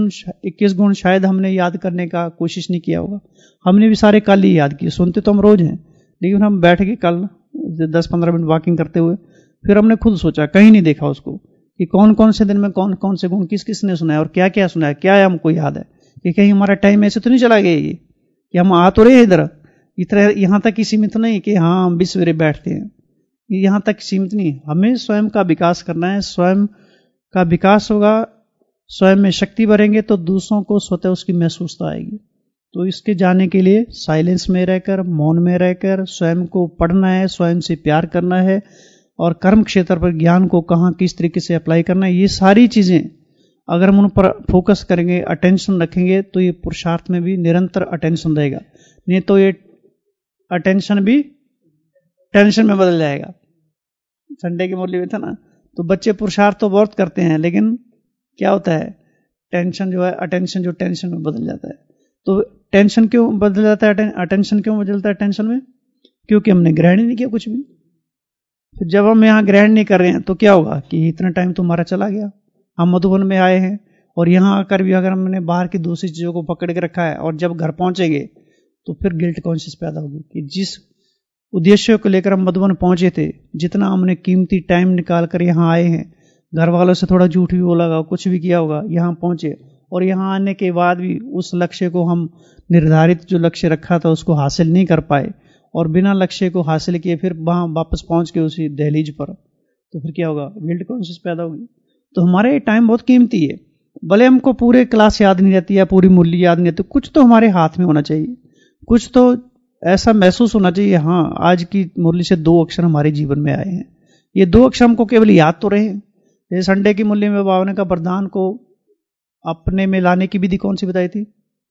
21 गुण शायद हमने याद करने का कोशिश नहीं किया होगा, हमने भी सारे कल ही याद किए। सुनते तो हम रोज हैं, लेकिन हम बैठ के कल 10-15 मिनट वॉकिंग करते हुए फिर हमने खुद सोचा, कहीं नहीं देखा उसको कि कौन कौन से दिन में कौन कौन से गुण किस किस ने सुनाया और क्या क्या सुनाया, क्या है हमको याद है, कि कहीं हमारा टाइम ऐसे तो नहीं चला गया ये कि हम आ तो रहे हैं इधर, इतना यहाँ तक ही सीमित नहीं कि हाँ हम भी सवेरे बैठते हैं, यहाँ तक सीमित नहीं। हमें स्वयं का विकास करना है, स्वयं का विकास होगा, स्वयं में शक्ति बढ़ेंगे तो दूसरों को स्वतः उसकी महसूसता आएगी। तो इसके जाने के लिए साइलेंस में रहकर, मौन में रहकर स्वयं को पढ़ना है, स्वयं से प्यार करना है, और कर्म क्षेत्र पर ज्ञान को कहाँ किस तरीके से अप्लाई करना है, ये सारी चीजें अगर हम उन पर फोकस करेंगे, अटेंशन रखेंगे, तो ये पुरुषार्थ में भी निरंतर अटेंशन रहेगा। नहीं तो ये अटेंशन भी टेंशन में बदल जाएगा। संडे की मुरली में था ना, तो बच्चे पुरुषार्थ तो बहुत करते हैं, लेकिन क्या होता है, टेंशन जो है, अटेंशन जो टेंशन में बदल जाता है। तो टेंशन क्यों बदल जाता है, अटेंशन क्यों बदलता है टेंशन में? क्योंकि हमने ग्रहण ही नहीं किया कुछ भी। फिर जब हम यहाँ ग्रहण नहीं कर रहे हैं तो क्या होगा कि इतना टाइम तो हमारा चला गया। हम मधुबन में आए हैं और यहाँ आकर भी अगर हमने बाहर की दूसरी चीजों को पकड़ के रखा है, और जब घर पहुंचेंगे तो फिर गिल्ट कॉन्शियस पैदा होगी कि जिस उद्देश्य को लेकर हम मधुबन पहुंचे थे, जितना हमने कीमती टाइम निकाल कर यहाँ आए हैं, घर वालों से थोड़ा झूठ भी बोला होगा, कुछ भी किया होगा, यहाँ पहुंचे, और यहाँ आने के बाद भी उस लक्ष्य को हम निर्धारित जो लक्ष्य रखा था उसको हासिल नहीं कर पाए, और बिना लक्ष्य को हासिल किए फिर वहां वापस पहुंच के उसी दहलीज पर, तो फिर क्या होगा, गिल्ट कॉन्शियस पैदा होगी। तो हमारे टाइम बहुत कीमती है, भले हमको पूरे क्लास याद नहीं रहती या पूरी मूल्य याद नहीं रहती, कुछ तो हमारे हाथ में होना चाहिए, कुछ तो ऐसा महसूस होना चाहिए, हाँ आज की मुरली से 2 अक्षर हमारे जीवन में आए हैं, ये 2 अक्षर हमको केवल याद तो रहे। जैसे संडे की मुरली में बाबा ने का वरदान को अपने में लाने की विधि कौन सी बताई थी?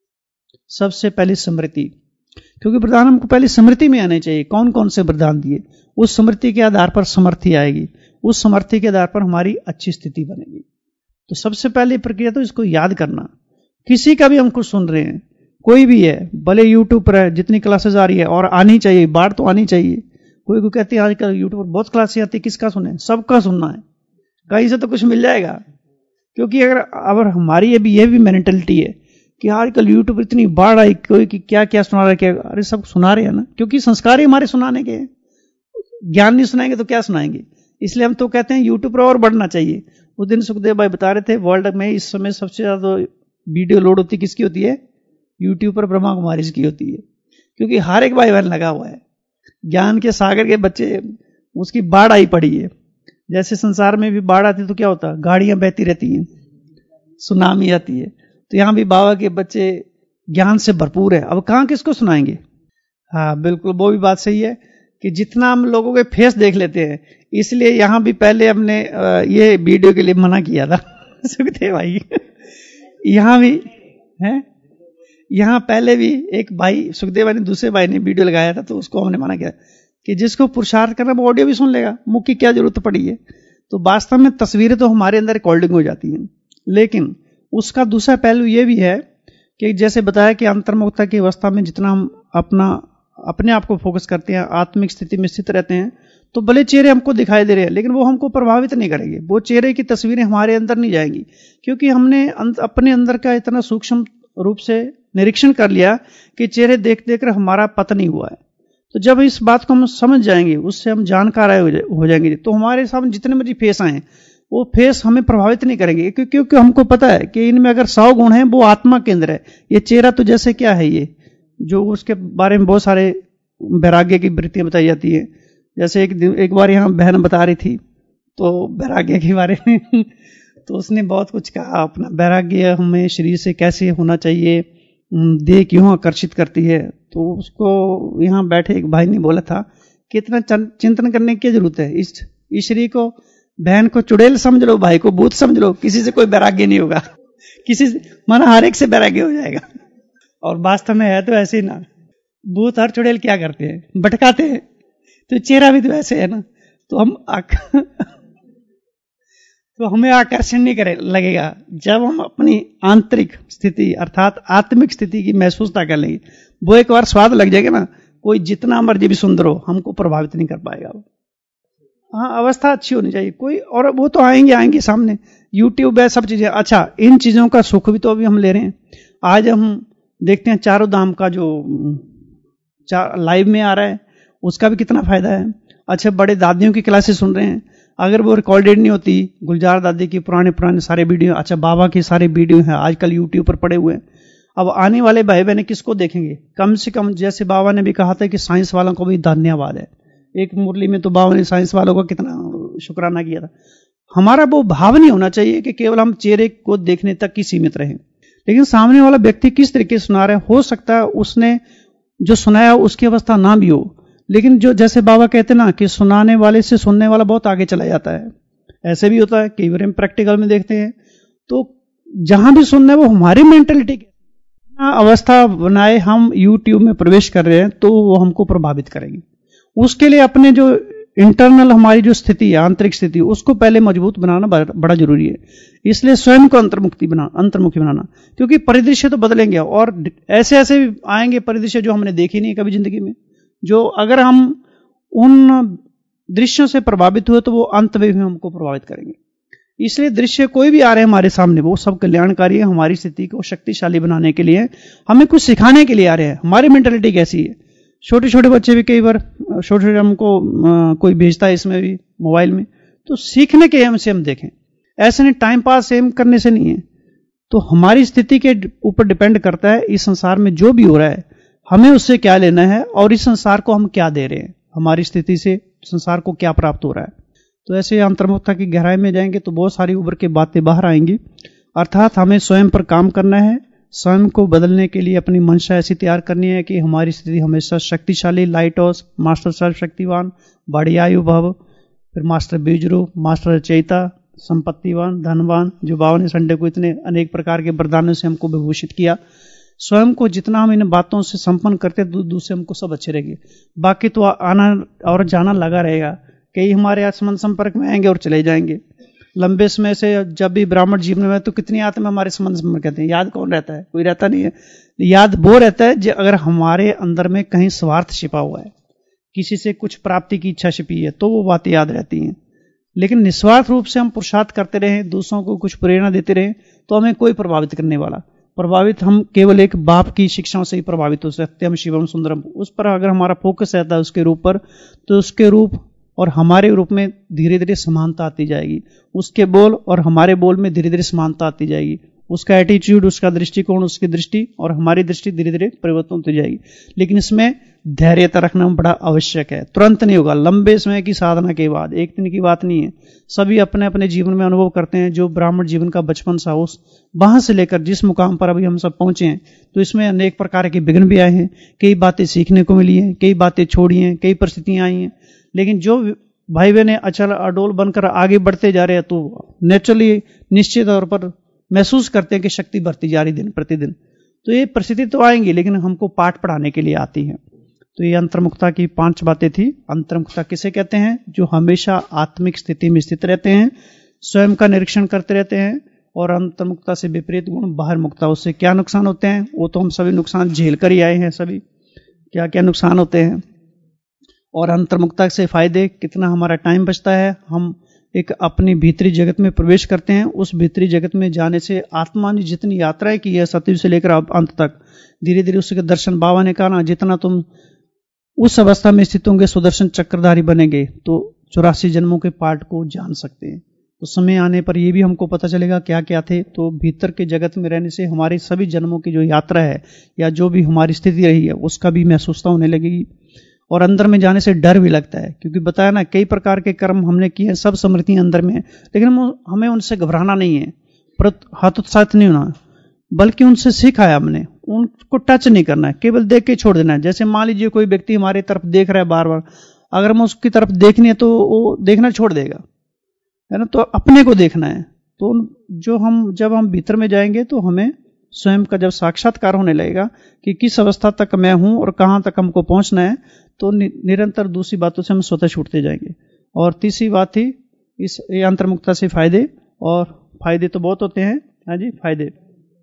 सबसे पहली स्मृति, क्योंकि वरदान हमको पहले स्मृति में आने चाहिए। कौन कौन से वरदान दिए, उस स्मृति के आधार पर समर्थी आएगी, उस समर्थी के आधार पर हमारी अच्छी स्थिति बनेगी। तो सबसे पहली प्रक्रिया तो इसको याद करना। किसी का भी हम कुछ सुन रहे हैं, कोई भी है, भले यूट्यूब पर है, जितनी क्लासेस आ रही है, और आनी चाहिए, बाढ़ तो आनी चाहिए। कोई कहती है आजकल यूट्यूब पर बहुत क्लासेस आती है, किसका सुने? सबका सुनना है, कहीं से तो कुछ मिल जाएगा। क्योंकि अगर हमारी अभी यह भी मेंटेलिटी है कि आजकल यूट्यूब पर इतनी बाढ़ आई, कोई कि क्या क्या सुना रहा है, क्या, अरे सब सुना रहे हैं ना, क्योंकि संस्कार ही हमारे सुनाने के हैं। ज्ञान नहीं सुनाएंगे तो क्या सुनाएंगे? इसलिए हम तो कहते हैं यूट्यूब पर और बढ़ना चाहिए। उस दिन सुखदेव भाई बता रहे थे, वर्ल्ड में इस समय सबसे ज्यादा वीडियो लोड होती किसकी होती है? यूट्यूब पर ब्रह्मा कुमारी की होती है, क्योंकि हर एक भाई बहन लगा हुआ है। ज्ञान के सागर के बच्चे, उसकी बाढ़ आई पड़ी है। जैसे संसार में भी बाढ़ आती है तो क्या होता है, गाड़ियां बहती रहती हैं, सुनामी आती है। तो यहां भी बाबा के बच्चे ज्ञान से भरपूर है। अब कहां किसको सुनाएंगे? हाँ बिल्कुल, वो भी बात सही है कि जितना हम लोगों के फेस देख लेते हैं, इसलिए यहां भी पहले हमने ये वीडियो के लिए मना किया था सुखदेव भाई। यहां भी है, यहां पहले भी एक भाई सुखदेव भाई ने, दूसरे भाई ने वीडियो लगाया था, तो उसको हमने मना किया कि जिसको पुरुषार्थ करना वो ऑडियो भी सुन लेगा, मुख की क्या जरूरत पड़ी है। तो वास्तव में तस्वीरें तो हमारे अंदर रिकॉर्डिंग हो जाती हैं, लेकिन उसका दूसरा पहलू ये भी है कि जैसे बताया कि अंतर्मुखता की अवस्था में जितना हम अपने आप को फोकस करते हैं, आत्मिक स्थिति में स्थित रहते हैं, तो भले चेहरे हमको दिखाई दे रहे हैं लेकिन वो हमको प्रभावित नहीं करेंगे, वो चेहरे की तस्वीरें हमारे अंदर नहीं जाएंगी, क्योंकि हमने अपने अंदर का इतना सूक्ष्म रूप से निरीक्षण कर लिया कि चेहरे देख देख कर हमारा पतन नहीं हुआ है। तो जब इस बात को हम समझ जाएंगे, उससे हम जानकार हो जाएंगे, तो हमारे सामने जितने मर्जी फेस आए वो फेस हमें प्रभावित नहीं करेंगे, क्योंकि हमको पता है कि इनमें अगर 100 गुण हैं वो आत्मा के अंदर है। ये चेहरा तो जैसे क्या है, ये जो उसके बारे में बहुत सारे वैराग्य की वृत्तियां बताई जाती है। जैसे एक बार यहाँ बहन बता रही थी तो वैराग्य के बारे में तो उसने बहुत कुछ कहा, अपना वैराग्य हमें शरीर से कैसे होना चाहिए, देह क्यों आकर्षित करती है। तो उसको यहाँ बैठे एक भाई ने बोला था कि इतना चिंतन करने की जरूरत है, इस शरीर को, बहन को चुड़ैल समझ लो, भाई को भूत समझ लो, किसी से कोई वैराग्य नहीं होगा, किसी से माना हर एक से वैराग्य हो जाएगा। और वास्तव में है तो ऐसे ही ना, भूत और चुड़ैल क्या करते हैं, भटकाते हैं, तो चेहरा भी तो ऐसे है ना। तो हमें आकर्षण नहीं करे लगेगा जब हम अपनी आंतरिक स्थिति अर्थात आत्मिक स्थिति की महसूसता कर लेंगे। वो एक बार स्वाद लग जाएगा ना, कोई जितना मर्जी भी सुंदर हो हमको प्रभावित नहीं कर पाएगा। हाँ, अवस्था अच्छी होनी चाहिए कोई, और वो तो आएंगे सामने, यूट्यूब है, सब चीजें। अच्छा, इन चीजों का सुख भी तो अभी हम ले रहे हैं। आज हम देखते हैं चारों धाम का जो लाइव में आ रहा है उसका भी कितना फायदा है। अच्छा, बड़े दादियों की क्लासेस सुन रहे हैं, अगर वो रिकॉर्डेड नहीं होती, गुलजार दादी की पुराने सारे वीडियो, अच्छा बाबा के सारे वीडियो हैं आजकल यूट्यूब पर पड़े हुए हैं। अब आने वाले भाई बहन किसको देखेंगे? कम से कम, जैसे बाबा ने भी कहा था कि साइंस वालों को भी धन्यवाद है। एक मुरली में तो बाबा ने साइंस वालों का कितना शुक्राना किया था। हमारा वो भाव नहीं होना चाहिए कि केवल हम चेहरे को देखने तक ही सीमित रहें, लेकिन सामने वाला व्यक्ति किस तरीके से सुना रहा है, हो सकता है उसने जो सुनाया उसकी अवस्था ना भी हो, लेकिन जो जैसे बाबा कहते ना कि सुनाने वाले से सुनने वाला बहुत आगे चला जाता है, ऐसे भी होता है। कई बार हम प्रैक्टिकल में देखते हैं, तो जहां भी सुनना है वो हमारी मेंटेलिटी अवस्था बनाए हम यूट्यूब में प्रवेश कर रहे हैं तो वो हमको प्रभावित करेगी। उसके लिए अपने जो इंटरनल हमारी जो स्थिति है, आंतरिक स्थिति, उसको पहले मजबूत बनाना बड़ा जरूरी है। इसलिए स्वयं को अंतर्मुखी बनाना, क्योंकि परिदृश्य तो बदलेंगे और ऐसे ऐसे आएंगे परिदृश्य जो हमने देखे नहीं कभी जिंदगी में, जो अगर हम उन दृश्यों से प्रभावित हुए तो वो अंत में भी हमको प्रभावित करेंगे। इसलिए दृश्य कोई भी आ रहे हैं हमारे सामने, वो सब कल्याणकारी है, हमारी स्थिति को शक्तिशाली बनाने के लिए, हमें कुछ सिखाने के लिए आ रहे हैं। हमारी मेंटेलिटी कैसी है, छोटे छोटे बच्चे भी कई बार छोटे हमको कोई भेजता है इसमें भी मोबाइल में, तो सीखने के एम से हम देखें, ऐसे नहीं टाइम पास एम करने से नहीं है। तो हमारी स्थिति के ऊपर डिपेंड करता है इस संसार में जो भी हो रहा है हमें उससे क्या लेना है और इस संसार को हम क्या दे रहे हैं, हमारी स्थिति से संसार को क्या प्राप्त हो रहा है। तो ऐसे अंतर्मुखता की गहराई में जाएंगे तो बहुत सारी उभर के बातें बाहर आएंगी। अर्थात हमें स्वयं पर काम करना है, स्वयं को बदलने के लिए अपनी मंशा ऐसी तैयार करनी है कि हमारी स्थिति हमेशा शक्तिशाली, लाइट हाउस, मास्टर सर्वशक्तिवान, बड़ी आयु भव, फिर मास्टर बीजरूप, मास्टर रचयिता, संपत्तिवान, धनवान, जो बाबा ने संडे को इतने अनेक प्रकार के वरदानों से हमको विभूषित किया। स्वयं को जितना हम इन बातों से संपन्न करते दूसरे हमको सब अच्छे रहेंगे। बाकी तो आना और जाना लगा रहेगा, कई हमारे आसमान संपर्क में आएंगे और चले जाएंगे। लंबे समय से जब भी ब्राह्मण जीवन में तो कितनी आत्मा हमारे संबंध में कहते हैं, याद कौन रहता है? कोई रहता नहीं है। याद वो रहता है जो अगर हमारे अंदर में कहीं स्वार्थ छिपा हुआ है, किसी से कुछ प्राप्ति की इच्छा छिपी है, तो वो बातें याद रहती हैं। लेकिन निस्वार्थ रूप से हम पुरुषार्थ करते रहे, दूसरों को कुछ प्रेरणा देते रहे, तो हमें कोई प्रभावित करने वाला, प्रभावित हम केवल एक बाप की शिक्षाओं से ही प्रभावित हो सकते। हम शिवम सुंदरम, उस पर अगर हमारा फोकस रहता है उसके रूप पर, तो उसके रूप और हमारे रूप में धीरे धीरे समानता आती जाएगी। उसके बोल और हमारे बोल में धीरे धीरे समानता आती जाएगी। उसका एटीट्यूड, उसका दृष्टिकोण, उसकी दृष्टि और हमारी दृष्टि धीरे धीरे परिवर्तन होती जाएगी। लेकिन इसमें धैर्यता रखना बड़ा आवश्यक है, तुरंत नहीं होगा, लंबे समय की साधना के बाद, एक दिन की बात नहीं है। सभी अपने अपने जीवन में अनुभव करते हैं। जो ब्राह्मण जीवन का बचपन सा, उस वहां से लेकर जिस मुकाम पर अभी हम सब पहुंचे हैं, तो इसमें अनेक प्रकार के विघ्न भी आए हैं, कई बातें सीखने को मिली हैं, कई बातें छोड़ी हैं, कई परिस्थितियां आई हैं। लेकिन जो भाई बहने अचल अडोल बनकर आगे बढ़ते जा रहे हैं, तो नेचुरली निश्चित तौर पर महसूस करते हैं कि शक्ति बढ़ती जा रही दिन प्रतिदिन। तो ये परिस्थिति तो आएंगी, लेकिन हमको पाठ पढ़ाने के लिए आती है। तो ये अंतर्मुखता की 5 बातें थी। अंतर्मुखता किसे कहते हैं? जो हमेशा आत्मिक स्थिति में स्थित रहते हैं, स्वयं का निरीक्षण करते रहते हैं। और अंतर्मुखता से विपरीत गुण बाहरमुखता, उससे क्या नुकसान होते हैं वो तो हम सभी नुकसान झेल कर ही आए हैं। सभी क्या क्या नुकसान होते हैं और अंतर्मुखता से फायदे, कितना हमारा टाइम बचता है, हम एक अपनी भीतरी जगत में प्रवेश करते हैं। उस भीतरी जगत में जाने से आत्मा ने जितनी यात्राएं की है सतयुग से लेकर अंत तक, धीरे धीरे उसके दर्शन, बाबा ने कहा ना, जितना तुम उस अवस्था में स्थित होंगे, सुदर्शन चक्रधारी बनेंगे, तो 84 जन्मों के पार्ट को जान सकते हैं। तो समय आने पर यह भी हमको पता चलेगा क्या क्या थे। तो भीतर के जगत में रहने से हमारे सभी जन्मों की जो यात्रा है या जो भी हमारी स्थिति रही है उसका भी महसूसता होने लगेगी। और अंदर में जाने से डर भी लगता है, क्योंकि बताया ना, कई प्रकार के कर्म हमने किए हैं, सब स्मृतियां अंदर में है, लेकिन हमें उनसे घबराना नहीं है, हतोत्साहित नहीं होना, बल्कि उनसे सीखा है हमने, उनको टच नहीं करना है, केवल देख के छोड़ देना है। जैसे मान लीजिए कोई व्यक्ति हमारे तरफ देख रहा है बार बार, अगर हम उसकी तरफ देखनी है तो वो देखना छोड़ देगा, है ना। तो अपने को देखना है। तो जब हम भीतर में जाएंगे तो हमें स्वयं का जब साक्षात्कार होने लगेगा कि किस अवस्था तक मैं हूं और कहां तक हमको पहुंचना है, तो निरंतर दूसरी बातों से हम स्वतः छूटते जाएंगे। और तीसरी बात थी इस अंतर्मुखता से फायदे, और फायदे तो बहुत होते हैं, हाँ जी, फायदे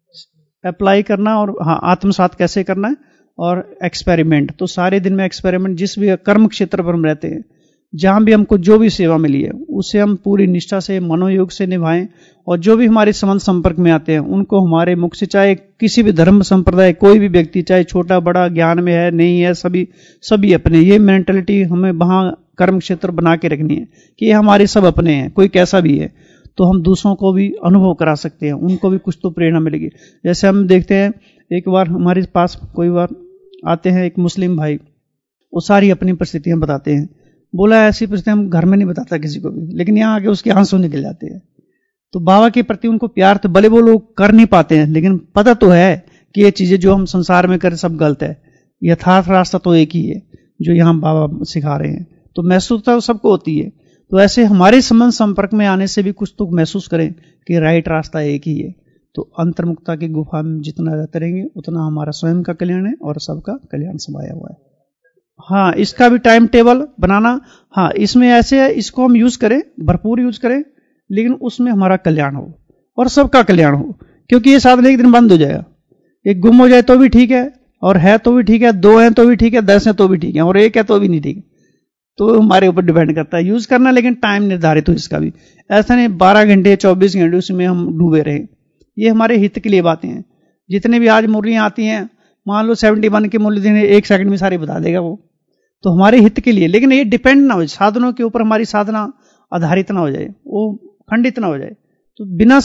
अप्लाई करना, और हाँ, आत्मसात कैसे करना है, और एक्सपेरिमेंट। तो सारे दिन में एक्सपेरिमेंट, जिस भी कर्म क्षेत्र पर हम रहते हैं, जहां भी हमको जो भी सेवा मिली है उसे हम पूरी निष्ठा से, मनोयोग से निभाएं। और जो भी हमारे संबंध संपर्क में आते हैं उनको हमारे मुख से, चाहे किसी भी धर्म संप्रदाय, कोई भी व्यक्ति, चाहे छोटा बड़ा, ज्ञान में है नहीं है, सभी अपने, ये मेंटलिटी हमें वहां कर्म क्षेत्र बना के रखनी है कि ये हमारे सब अपने हैं, कोई कैसा भी है। तो हम दूसरों को भी अनुभव करा सकते हैं, उनको भी कुछ तो प्रेरणा मिलेगी। जैसे हम देखते हैं, एक बार हमारे पास कोई बार आते हैं एक मुस्लिम भाई, वो सारी अपनी परिस्थितियां बताते हैं। बोला ऐसी परिस्थिति हम घर में नहीं बताता किसी को भी, लेकिन यहाँ आके उसके आंसू निकल जाते हैं। तो बाबा के प्रति उनको प्यार, तो भले वो लोग कर नहीं पाते हैं, लेकिन पता तो है कि ये चीजें जो हम संसार में करें सब गलत है, यथार्थ रास्ता तो एक ही है जो यहाँ बाबा सिखा रहे हैं। तो महसूसता सबको होती है। तो ऐसे हमारे संबंध संपर्क में आने से भी कुछ तो महसूस करें कि राइट रास्ता एक ही है। तो अंतर्मुखता की गुफा में जितना रहते रहेंगे उतना हमारा स्वयं का कल्याण है और सबका कल्याण समाया हुआ है। हाँ, इसका भी टाइम टेबल बनाना, हाँ, इसमें ऐसे है, इसको हम यूज करें, भरपूर यूज करें, लेकिन उसमें हमारा कल्याण हो और सबका कल्याण हो। क्योंकि ये साधन एक दिन बंद हो जाएगा, एक गुम हो जाए तो भी ठीक है, और है तो भी ठीक है, 2 हैं तो भी ठीक है, 10 हैं तो भी ठीक है, और 1 है तो भी नहीं ठीक है। तो हमारे ऊपर डिपेंड करता है यूज करना, लेकिन टाइम निर्धारित हो इसका भी। ऐसा नहीं 12 घंटे 24 घंटे उसमें हम डूबे रहे। ये हमारे हित के लिए बातें हैं। जितने भी आज मुरलियां आती हैं, मान लो 71 के मूल्य दिन 1 सेकंड में सारी बता देगा वो, तो हमारे हित के लिए। लेकिन ये डिपेंड ना हो, साधनों के ऊपर हमारी साधना आधारित ना हो जाए, वो खंडित ना हो जाए। तो बिना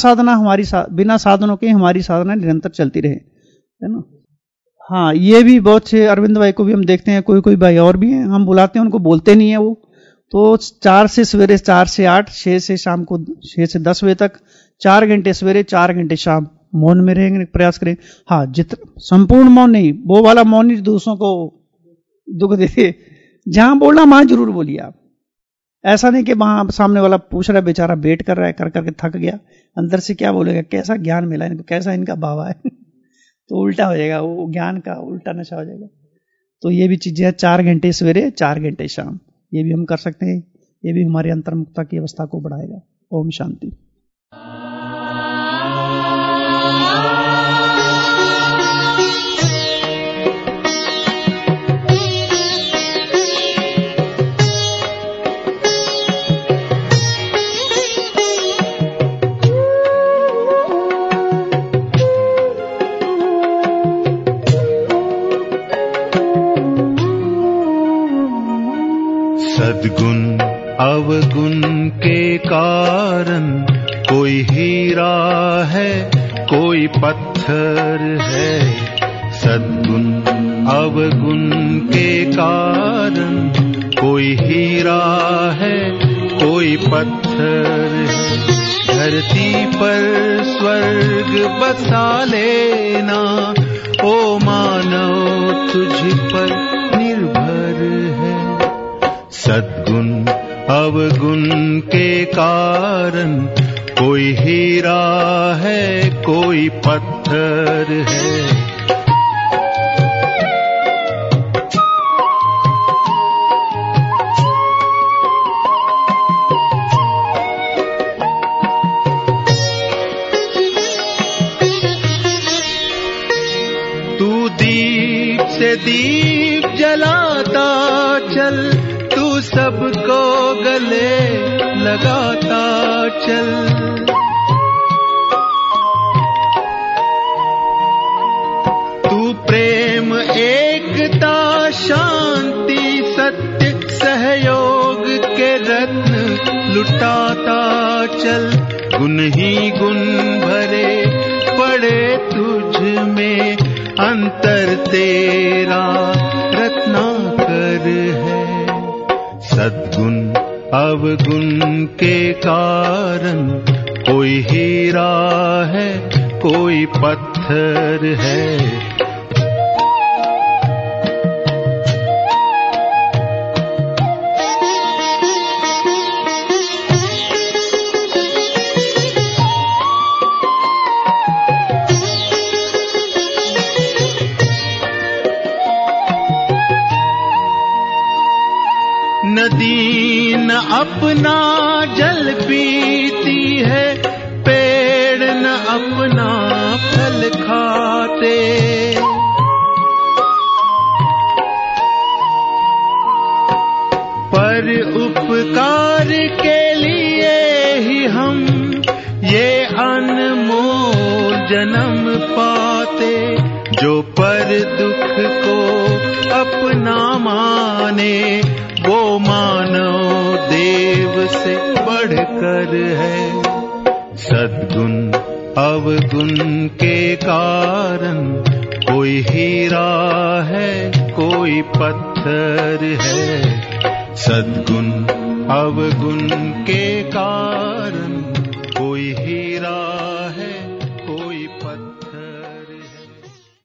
साधनों के हमारी साधना निरंतर चलती रहे, है ना। हाँ, ये भी बहुत से अरविंद भाई को भी हम देखते हैं, कोई भाई और भी हैं, हम बुलाते हैं, उनको बोलते नहीं है वो। तो 4 से सवेरे 4 से 8, 6 से शाम को 6 से 10 बजे तक 4 घंटे सवेरे 4 घंटे शाम मौन में रहेंगे, प्रयास करें। हाँ, संपूर्ण मौन नहीं, वो वाला मौन नहीं दूसरों को दुख देते। जहां बोलना वहां जरूर बोलिए आप। ऐसा नहीं कि वहां सामने वाला पूछ रहा है, बेचारा वेट कर रहा है, कर करके थक गया, अंदर से क्या बोलेगा, कैसा ज्ञान मिला इनको, कैसा इनका भावा है तो उल्टा हो जाएगा, वो ज्ञान का उल्टा नशा हो जाएगा। तो ये भी चीजें 4 घंटे सवेरे 4 घंटे शाम, ये भी हम कर सकते हैं। ये भी हमारी अंतर्मुखता की अवस्था को बढ़ाएगा। ओम शांति। सद्गुण अवगुण के कारण कोई हीरा है, कोई पत्थर है। सद्गुण अवगुण के कारण कोई हीरा है, कोई पत्थर है। धरती पर स्वर्ग बसा लेना, ओ मानव तुझ पर निर्भर है। सद्गुण अवगुण के कारण कोई हीरा है, कोई पत्थर है। तू दीप से दीप जलाता चल, सबको गले लगाता चल। तू प्रेम, एकता, शांति, सत्य, सहयोग के रत्न लुटाता चल। गुण ही गुण भरे पड़े तुझ में, अंतर तेरा रत्नाकर है। सद्गुण अवगुण के कारण कोई हीरा है, कोई पत्थर है। नदी न अपना जल पीती है, पेड़ न अपना फल खाते। पर उपकार के लिए ही हम ये अनमोल जन्म पाते। जो पर दुख को अपना माने, वो मानव देव से बढ़कर है। सद्गुण अवगुण के कारण कोई हीरा है, कोई पत्थर है। सद्गुण अवगुण के कारण कोई हीरा है, कोई पत्थर।